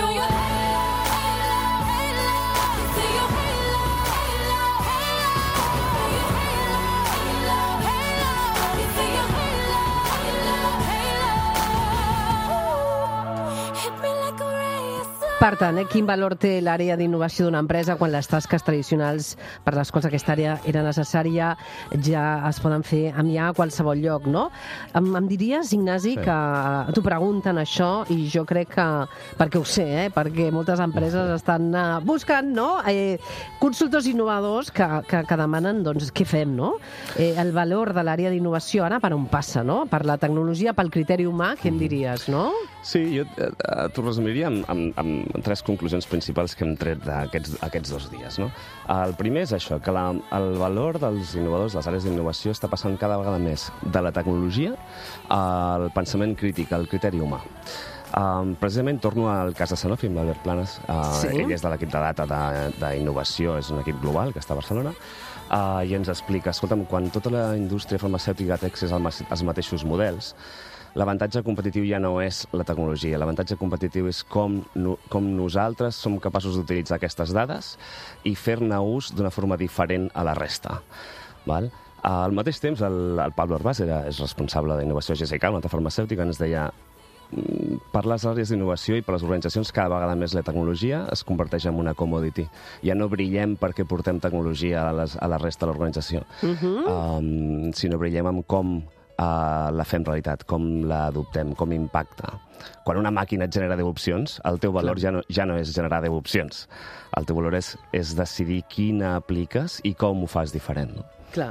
Per tant, eh, quin valor té l'àrea d'innovació d'una empresa quan les tasques tradicionals per les quals aquesta àrea era necessària ja es poden fer amb I A a qualsevol lloc, no? Em, em diries, Ignasi, sí. que t'ho pregunten això i jo crec que, perquè ho sé, eh, perquè moltes empreses estan uh, buscant, no?, eh, consultors innovadors que, que, que demanen, doncs, què fem, no? Eh, el valor de l'àrea d'innovació ara per on passa, no? Per la tecnologia, pel criteri humà, què em diries, no? Sí, jo eh, t'ho resumiria amb, amb, amb tres conclusions principals que hem tret d'aquests aquests dos dies, no? El primer és això, que la, el valor dels innovadors, les àrees d'innovació, està passant cada vegada més de la tecnologia al pensament crític, al criteri humà. Um, precisament torno al cas de Sanofi, amb l'Albert Planes. Uh, sí. Ell és de l'equip de data d'innovació, és un equip global que està a Barcelona, uh, i ens explica, escolta'm, quan tota la indústria farmacèutica té accés als mateixos models, l'avantatge competitiu ja no és la tecnologia, l'avantatge competitiu és com, no, com nosaltres som capaços d'utilitzar aquestes dades i fer-ne ús d'una forma diferent a la resta. Val? Al mateix temps, el, el Pablo Arbaz era, és responsable d'innovació a G S K, una altra farmacèutica, ens deia per les àrees d'innovació i per les organitzacions cada vegada més la tecnologia es converteix en una commodity. Ja no brillem perquè portem tecnologia a, les, a la resta de l'organització, uh-huh. um, sinó brillem amb com Uh, la fem realitat, com la adoptem, com impacta. Quan una màquina et genera deu opcions, el teu valor ja no, ja no és generar deu opcions. El teu valor és, és decidir quina apliques i com ho fas diferent. No? Clar.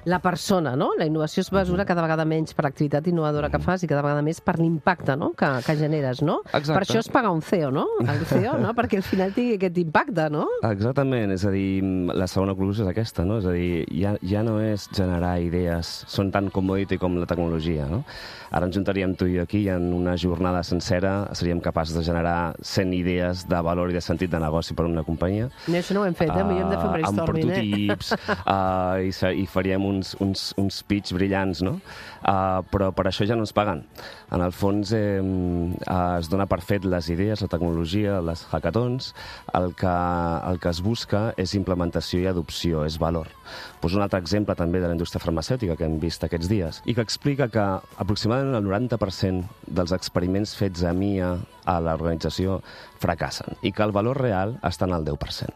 la persona, no? La innovació es mesura cada vegada menys per l'activitat innovadora que fas i cada vegada més per l'impacte, no?, que, que generes, no? Exacte. Per això es paga un C E O, no? El C E O, no? Perquè al final tingui aquest impacte, no? Exactament, és a dir, la segona conclusió és aquesta, no? És a dir, ja, ja no és generar idees, són tan commodity com la tecnologia, no? Ara ens juntaríem tu i jo aquí i en una jornada sencera seríem capaços de generar cent idees de valor i de sentit de negoci per a una companyia. I això no ho hem fet, eh? Uh, hem de fer un brainstorming, amb prototips, eh? uh, i, i faríem uns, uns, uns pitch brillants, no? Uh, però per això ja no ens paguen. En el fons eh, uh, es dona per fet les idees, la tecnologia, les hackathons. El que, el que es busca és implementació i adopció, és valor. Poso un altre exemple també de la indústria farmacèutica que hem vist aquests dies i que explica que aproximadament el noranta per cent dels experiments fets a M I A a l'organització fracassen i que el valor real està en el deu per cent.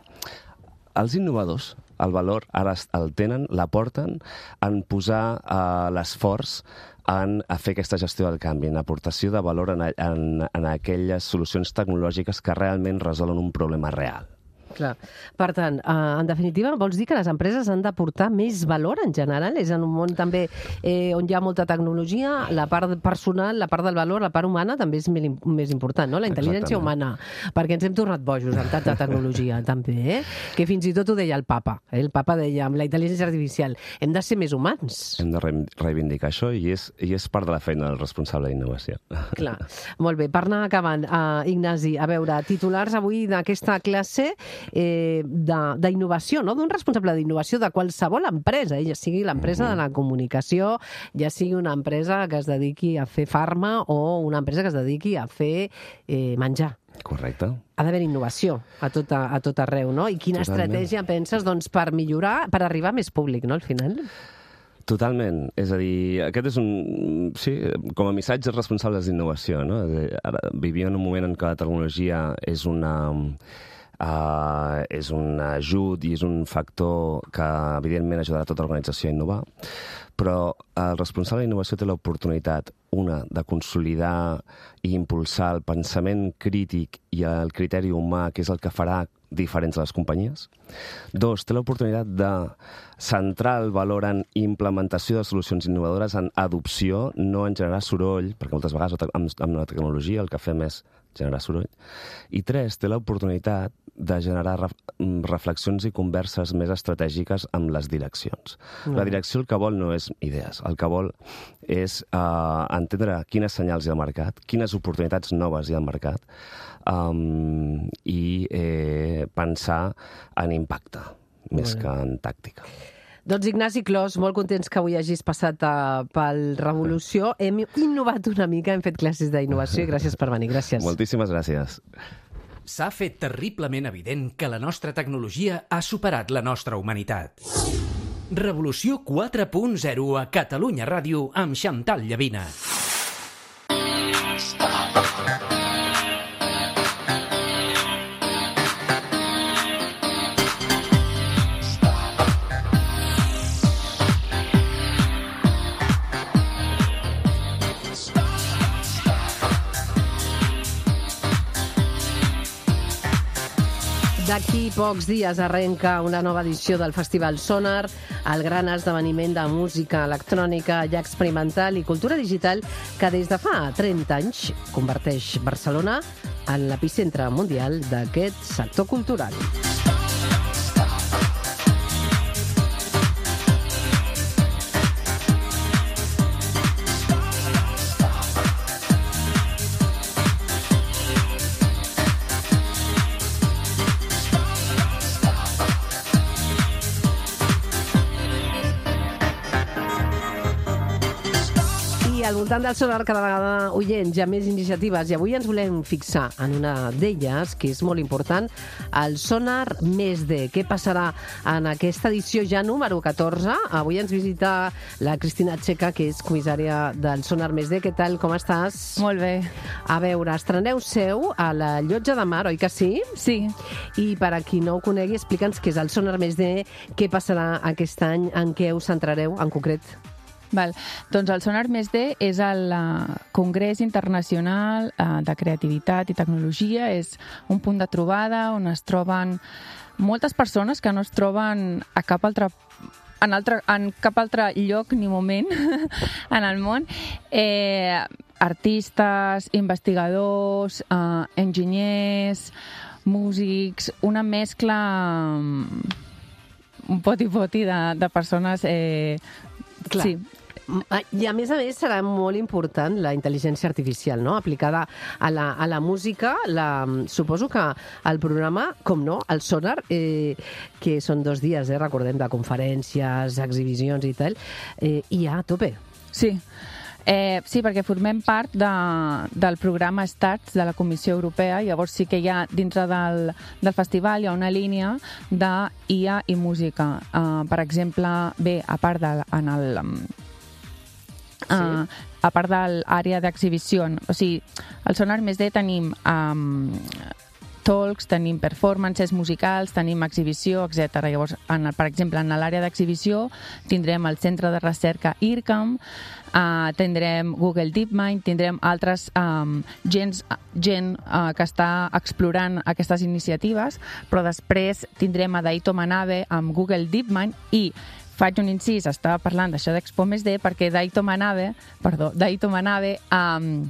Els innovadors, el valor ara el tenen, l'aporten en posar eh, l'esforç en a fer aquesta gestió del canvi, en aportació de valor en, en, en aquelles solucions tecnològiques que realment resolen un problema real. Clar. Per tant, eh, en definitiva, vols dir que les empreses han d'aportar més valor en general? És en un món també eh, on hi ha molta tecnologia, la part personal, la part del valor, la part humana també és més important, no? La intel·ligència Exactament. humana, perquè ens hem tornat bojos amb tanta tecnologia, també, eh? Que fins i tot ho deia el papa. Eh? El papa deia, amb la intel·ligència artificial, hem de ser més humans. Hem de reivindicar això i és, i és part de la feina del responsable d'innovació. Clar. Molt bé, per anar acabant, uh, Ignasi, a veure, titulars avui d'aquesta classe Eh, d'innovació, no? D'un responsable d'innovació de qualsevol empresa, eh? Ja sigui l'empresa mm-hmm. de la comunicació, ja sigui una empresa que es dediqui a fer farma o una empresa que es dediqui a fer eh, menjar. Correcte. Ha d'haver innovació a tot, a, a tot arreu, no? I quina Totalment. Estratègia penses doncs, per millorar, per arribar a més públic, no?, al final? Totalment. És a dir, aquest és un... Sí, com a missatge responsables d'innovació, no? És a dir, ara vivim en un moment en què la tecnologia és una... Uh, és un ajut i és un factor que, evidentment, ajudarà tota l'organització a innovar, però el responsable d'innovació té l'oportunitat, una, de consolidar i impulsar el pensament crític i el criteri humà, que és el que farà diferents a les companyies. Dos, té l'oportunitat de centrar el valor en implementació de solucions innovadores, en adopció, no en generar soroll, perquè moltes vegades amb, amb la tecnologia el que fem és generar soroll. I tres, té l'oportunitat de generar ref reflexions i converses més estratègiques amb les direccions. Mm. La direcció el que vol no és idees, el que vol és uh, entendre quines senyals hi ha al mercat, quines oportunitats noves hi ha al mercat, um, i eh, pensar en impacte, més mm. que en tàctica. Doncs Ignasi Clos, molt contents que avui hagis passat uh, pel Revolució. Hem innovat una mica, hem fet classes d'innovació i gràcies per venir. Gràcies. Moltíssimes gràcies. S'ha fet terriblement evident que la nostra tecnologia ha superat la nostra humanitat. Revolució quatre punt zero a Catalunya Ràdio amb Xantal Llavina. D'aquí pocs dies arrenca una nova edició del Festival Sonar, el gran esdeveniment de música electrònica i experimental i cultura digital que des de fa trenta anys converteix Barcelona en l'epicentre mundial d'aquest sector cultural. Al voltant del Sonar cada vegada oients, hi ha més iniciatives i avui ens volem fixar en una d'elles, que és molt important, el Sonar Més D. Què passarà en aquesta edició ja número catorze? Avui ens visita la Cristina Txeca, que és comissària del Sonar Més D. Què tal, com estàs? Molt bé. A veure, estreneu seu a la Llotja de Mar, oi que sí? Sí. I per a qui no ho conegui, explica'ns què és el Sonar Més D, què passarà aquest any, en què us centrareu en concret? Val. Doncs el Sonar Més D és el uh, Congrés Internacional uh, de Creativitat i Tecnologia. És un punt de trobada on es troben moltes persones que no es troben a cap altre en, altre, en cap altre lloc ni moment en el món. Eh, artistes, investigadors, eh, enginyers, músics, una mescla, un poti-poti de, de persones... Eh, Clar. Sí. I a més a més serà molt important la intel·ligència artificial, no?, aplicada a la, a la música. La, suposo que el programa, com no, el Sonar, eh, que són dos dies, eh, recordem, de conferències, exhibicions i tal, eh, i a tope. Sí. Eh, sí, perquè formem part de, del programa STARTS de la Comissió Europea. Llavors sí que hi ha, dintre del, del festival, hi ha una línia d'I A i música. Uh, per exemple, bé, a part de, en el... Uh, sí. A part de l'àrea d'exhibició, o sigui, al Sonar més D tenim um, talks, tenim performances musicals, tenim exhibició, etcètera. Llavors, en el, per exemple, en l'àrea d'exhibició tindrem el centre de recerca I R C A M, uh, tindrem Google DeepMind, tindrem altres um, gens, gent uh, que està explorant aquestes iniciatives, però després tindrem a Daito Manabe amb Google DeepMind i faig un incís, estava parlant d'això d'Expo més D, perquè Daito Manabe, perdó, Daito Manabe um,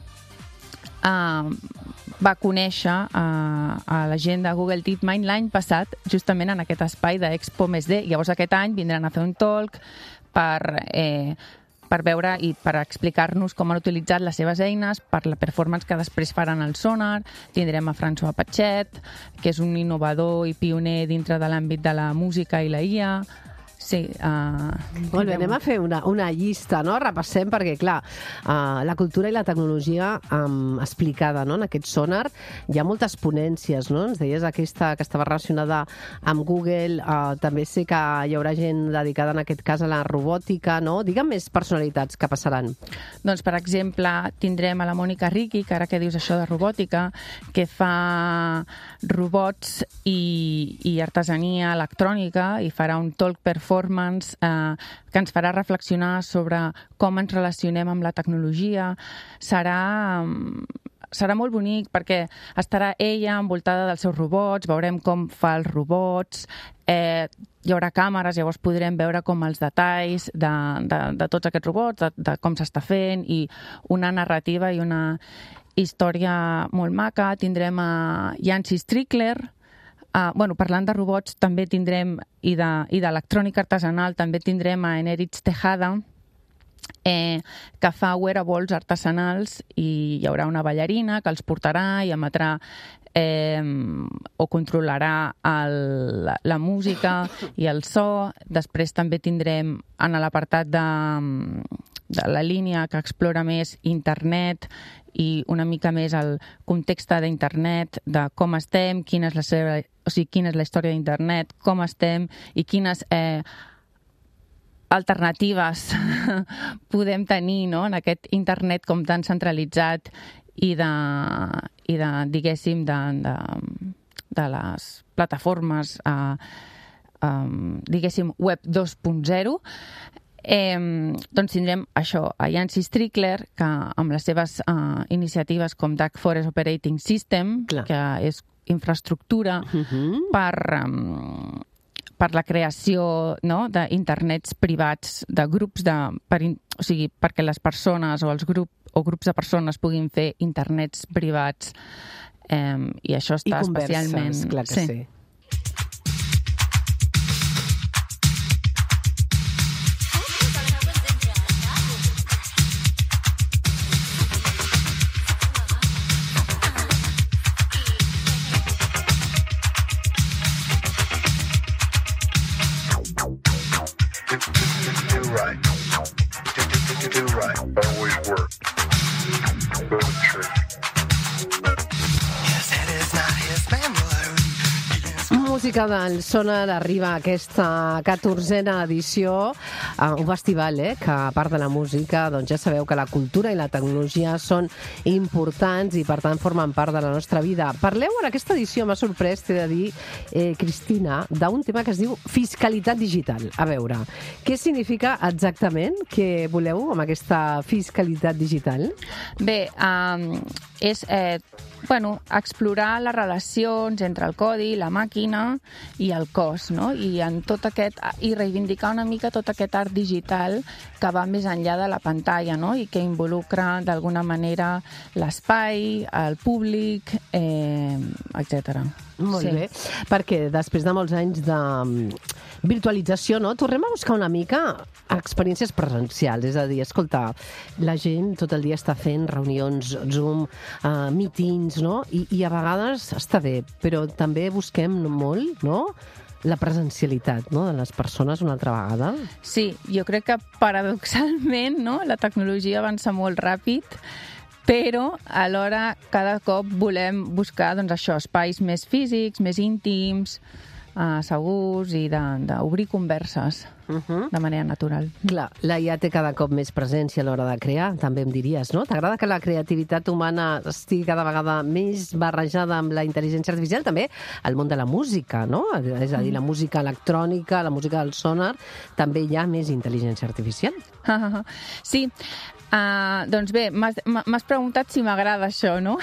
um, va conèixer uh, a la gent de Google DeepMind l'any passat, justament en aquest espai d'Expo més D. Llavors aquest any vindran a fer un talk per, eh, per veure i per explicar-nos com han utilitzat les seves eines per la performance que després faran al Sonar. Tindrem a François Pachet, que és un innovador i pioner dintre de l'àmbit de la música i la I A. Sí, uh, molt bé, anem a fer una, una llista, no? Repassem, perquè, clar, uh, la cultura i la tecnologia um, explicada, no?, en aquest Sonar. Hi ha moltes ponències, no? Ens deies aquesta que estava relacionada amb Google. Uh, també sé que hi haurà gent dedicada, en aquest cas, a la robòtica, no? Digue'm més personalitats que passaran. Doncs, per exemple, tindrem a la Mònica Ricci, que ara que dius això de robòtica, que fa robots i, i artesania electrònica, i farà un talk performance eh, que ens farà reflexionar sobre com ens relacionem amb la tecnologia. Serà, serà molt bonic perquè estarà ella envoltada dels seus robots, veurem com fa els robots, eh, hi haurà càmeres, llavors podrem veure com els detalls de, de, de tots aquests robots, de, de com s'està fent, i una narrativa i una història molt maca. Tindrem a Yancy Strickler. Uh, bueno, parlant de robots, també tindrem, i d'electrònica artesanal, també tindrem a Eneritz Tejada, eh, que fa wearables artesanals, i hi haurà una ballarina que els portarà i emetrà eh, o controlarà el, la música i el so. Després també tindrem en l'apartat de, de la línia que explora més internet i una mica més el context d'internet, de com estem, quina és la seva, o sigui, quina és la història d'internet, com estem i quines eh, alternatives podem tenir, no?, en aquest internet com tan centralitzat i de, i de diguéssim, de, de, de les plataformes, eh, um, diguéssim, web dos punt zero. Eh, doncs tindrem això, a Yancy Strickler, que amb les seves uh, iniciatives com Dark Forest Operating System, Clar. que és infraestructura uh-huh. per, um, per la creació, no?, d'internets privats, de grups de... Per, o sigui, perquè les persones o els grups o grups de persones puguin fer internets privats, eh, i això està I converses, especialment... clar que sí. sí. Música del Sonar arriba a aquesta catorzena edició, uh, un festival eh, que, a part de la música, doncs ja sabeu que la cultura i la tecnologia són importants i, per tant, formen part de la nostra vida. Parleu en aquesta edició, m'ha sorprès, t'he de dir, eh, Cristina, d'un tema que es diu fiscalitat digital. A veure, què significa exactament que voleu amb aquesta fiscalitat digital? Bé, um, és... Eh... bueno, explorar les relacions entre el codi, la màquina i el cos, no? I, en tot aquest, i reivindicar una mica tot aquest art digital que va més enllà de la pantalla, no? I que involucra d'alguna manera l'espai, el públic, eh, etcètera. Molt Sí. bé, perquè després de molts anys de mm, virtualització, no? Tornem a buscar una mica experiències presencials, és a dir, escolta, la gent tot el dia està fent reunions Zoom, uh, meetings, no? I, I a vegades està bé, però també busquem molt, no?, la presencialitat, no?, de les persones una altra vegada. Sí, jo crec que paradoxalment, no?, la tecnologia avança molt ràpid, però alhora cada cop volem buscar, doncs, això, espais més físics, més íntims, eh, segurs i d'obrir converses Uh -huh. de manera natural. Clar, la I A té cada cop més presència a l'hora de crear, també em diries, no? T'agrada que la creativitat humana estigui cada vegada més barrejada amb la intel·ligència artificial? També el món de la música, no? És a dir, la música electrònica, la música del sonar, també hi ha més intel·ligència artificial. Sí, Uh, doncs bé, m'has preguntat si m'agrada això, no?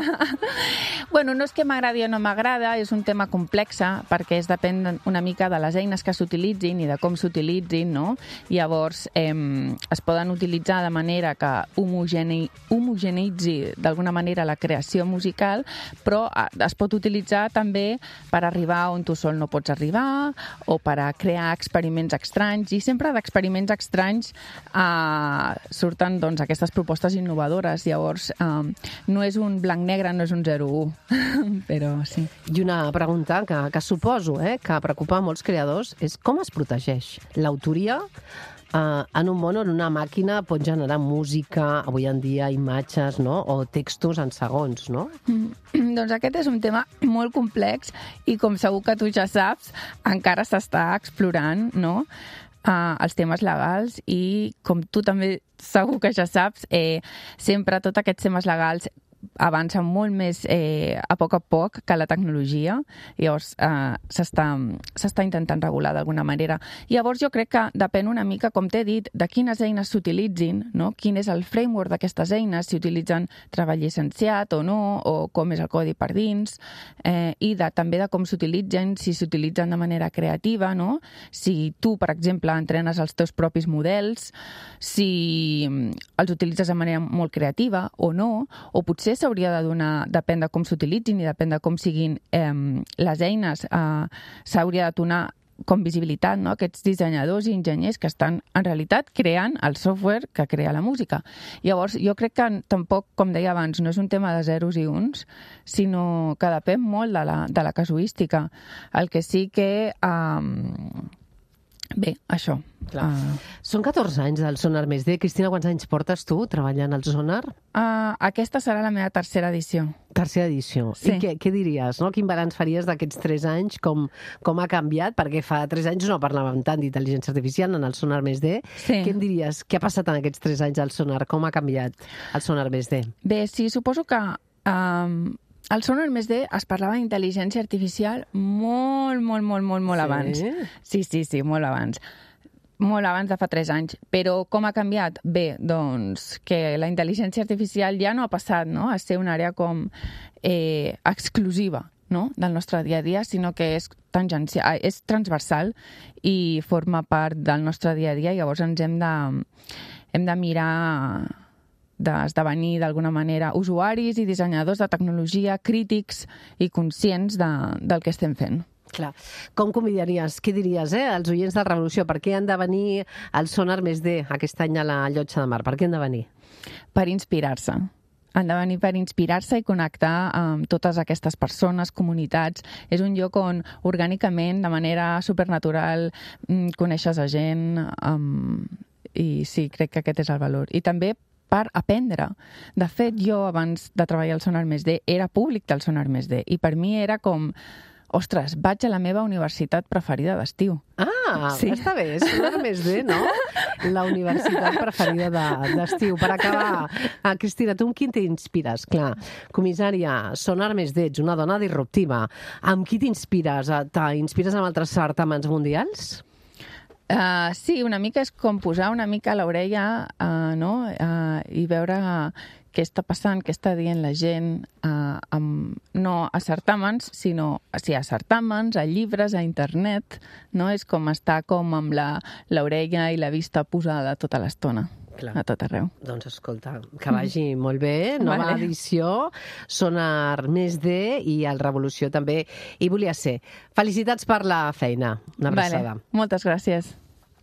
Bueno, no és que m'agradi o no m'agrada, és un tema complex, perquè es depèn una mica de les eines que s'utilitzin i de com s'utilitzin, no? Llavors, eh, es poden utilitzar de manera que homogene... homogeneïtzi d'alguna manera la creació musical, però es pot utilitzar també per arribar on tu sol no pots arribar o per a crear experiments estranys, i sempre d'experiments estranys eh, surten doncs, aquestes propostes innovadores. Llavors, eh, no és un blanc-negre, no és un zero u, però sí. I una pregunta que, que suposo eh, que preocupa molts creadors és com es protegeix l'autoria eh, en un món on una màquina pot generar música, avui en dia imatges, no?, o textos en segons, no? Mm, doncs aquest és un tema molt complex i, com segur que tu ja saps, encara s'està explorant, no?, Uh, els temes legals, i com tu també segur que ja saps, eh, sempre tots aquests temes legals avancen molt més eh, a poc a poc que la tecnologia. Llavors eh, s'està s'està intentant regular d'alguna manera. Llavors jo crec que depèn una mica, com t'he dit, de quines eines s'utilitzin, no? Quin és el framework d'aquestes eines, si utilitzen treball llicenciat o no, o com és el codi per dins, eh, i de, també de com s'utilitzen, si s'utilitzen de manera creativa, no? Si tu, per exemple, entrenes els teus propis models, si els utilitzes de manera molt creativa o no, o potser s'hauria de donar, depèn de com s'utilitzin i depèn de com siguin eh, les eines, eh, s'hauria de donar com visibilitat, no?, aquests dissenyadors i enginyers que estan en realitat creant el software que crea la música. Llavors, jo crec que tampoc, com deia abans, no és un tema de zeros i uns, sinó que depèn molt de la, de la casuística. El que sí que... Eh, Bé, això. Uh... Són catorze anys del Sonar Més D. Cristina, quants anys portes tu treballant al Sonar? Uh, aquesta serà la meva tercera edició. Tercera edició. Sí. I què, què diries? No? Quin balanç faries d'aquests tres anys? Com, com ha canviat? Perquè fa tres anys no parlàvem tant d'intel·ligència artificial en el Sonar Més D. Sí. Què em diries? Què ha passat en aquests tres anys al Sonar? Com ha canviat el Sonar Més D? Bé, sí, suposo que... Um... Al Sonar Més D es parlava d'intel·ligència artificial molt, molt, molt, molt, molt sí? abans. Sí, sí, sí, molt abans. Molt abans de fa tres anys. Però com ha canviat? Bé, doncs que la intel·ligència artificial ja no ha passat, no?, a ser una àrea com eh, exclusiva, no?, del nostre dia a dia, sinó que és tangencial, és transversal i forma part del nostre dia a dia. Llavors ens hem de, hem de mirar... d'esdevenir d'alguna manera usuaris i dissenyadors de tecnologia, crítics i conscients de, del que estem fent. Clar. Com convidaries, què diries, eh, als oients de Revolució? Per què han de venir al Sonar Més D aquest any a la Llotja de Mar? Per què han de venir? Per inspirar-se. Han de venir per inspirar-se i connectar amb totes aquestes persones, comunitats. És un lloc on orgànicament, de manera supernatural, coneixes a gent, um, i sí, crec que aquest és el valor. I també per aprendre. De fet, jo, abans de treballar al Sonar Més D, era públic del Sonar Més D, i per mi era com, ostres, vaig a la meva universitat preferida d'estiu. Ah, sí. Està bé, Sonar Més D, no? La universitat preferida de, d'estiu. Per acabar, ah, Cristina, tu amb qui t'inspires? Clar, comissària, Sonar Més D, ets una dona disruptiva. Amb qui t'inspires? T'inspires amb altres certàmens mundials? Uh, sí, una mica és com posar una mica a l'orella uh, no? uh, i veure què està passant, què està dient la gent, uh, amb, no a certàmens, sinó sí, a certàmens, a llibres, a internet, no? És com estar com amb l'orella i la vista posada tota l'estona. Clar. A tot arreu. Doncs escolta, que vagi mm. molt bé. Nova vale. edició, Sonar Més D i el Revolució també hi volia ser. Felicitats per la feina. Una abraçada. Vale. Moltes gràcies.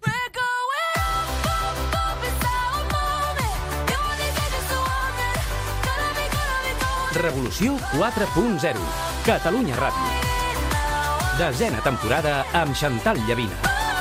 Revolució quatre punt zero. Catalunya Ràdio. Desena temporada amb Chantal Llavina.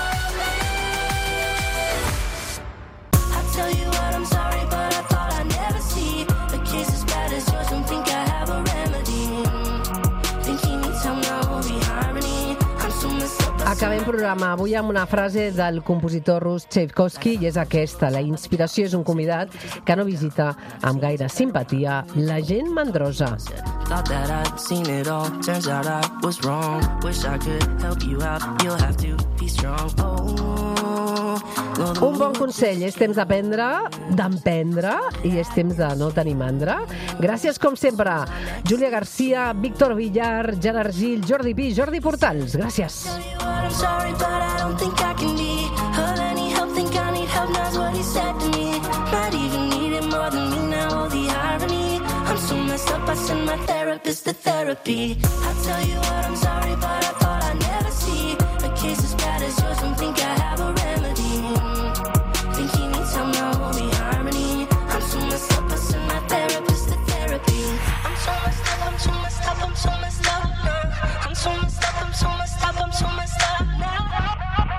Acabem programa avui amb una frase del compositor rus Tchaikovsky i és aquesta: la inspiració és un convidat que no visita amb gaire simpatia la gent mandrosa. Thought that I'd seen it all, turns out I was wrong. Wish I could help you out, you'll have to be strong. Oh, un bon consell, és temps d'aprendre, d'emprendre i és temps de no tenir mandra. Gràcies com sempre, Júlia Garcia, Víctor Villar, Gerard Gil, Jordi Pi, Jordi Portals. Gràcies. I'm sorry, but I don't think I can be of any help. Think I need help, that's what he said to me. Might even need it more than me now, all the irony. I'm so messed up, I send my therapist to therapy. I tell you what, I'm sorry, but I thought I'd never see a case as bad as yours and think I have a remedy. Think he needs help now, all the irony. I'm so messed up, I send my therapist to therapy. I'm so messed up, I'm so messed up, I'm so messed up now. I'm so messed up, I'm so messed up, I'm so messed up now.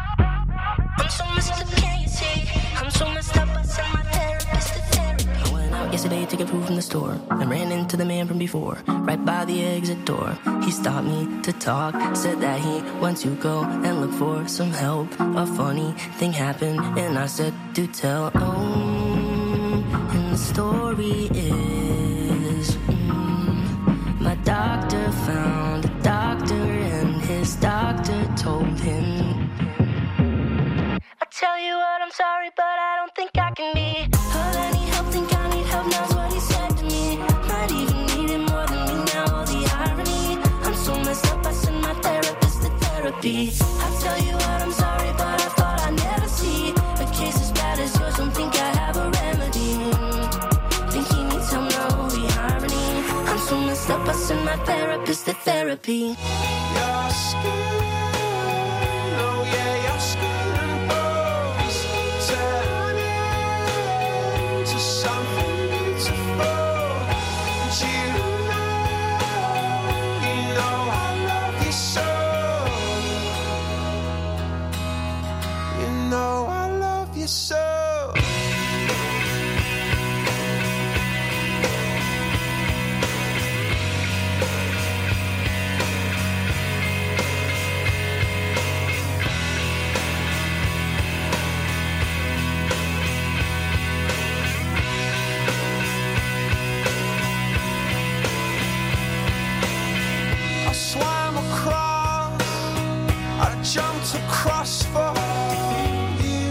I'm so messed up, can't you see? I'm so messed up, I send my therapist to therapy. I went out yesterday to get food from the store and ran into the man from before, right by the exit door. He stopped me to talk, said that he went to go and look for some help. A funny thing happened and I said, do tell. Oh, and the story is mm, my doctor found a doctor and his doctor told him, I tell you what, I'm sorry, but I don't think I can be of any help. Think I need help, that's what he said to me. Might even need it more than me now, all the irony. I'm so messed up, I send my therapist to therapy. I tell you what, I'm sorry, but I thought I'd never see a case as bad as yours, don't think I have a remedy. Think he needs help now, all the irony. I'm so messed up, I send my therapist to therapy. Your skin, oh yeah, your skin and bones turn into something beautiful. And you know, you know I love you so. You know I love you so. Jumped across for you.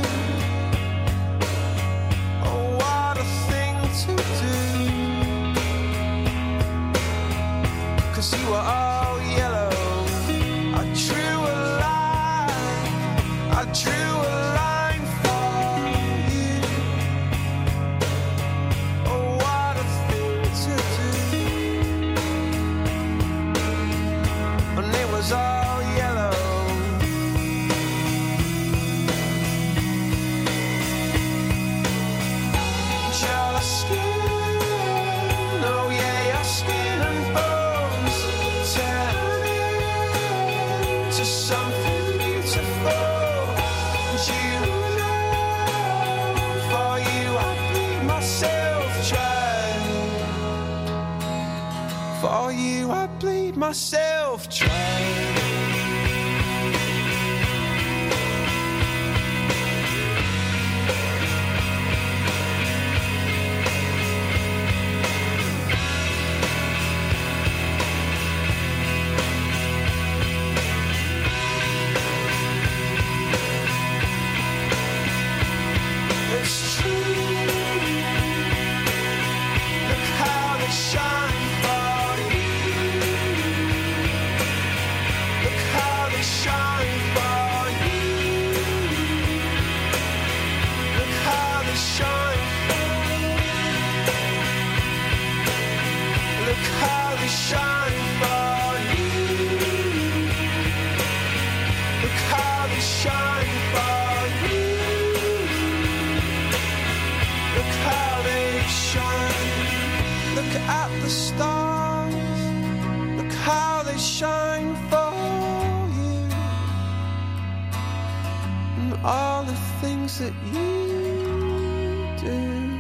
Oh, what a thing to do. 'Cause you were all yellow. I drew a line, I drew a line for you. Oh, what a thing to do. And it was all yellow. For you I bleed myself dry. It's true. all the things that you do.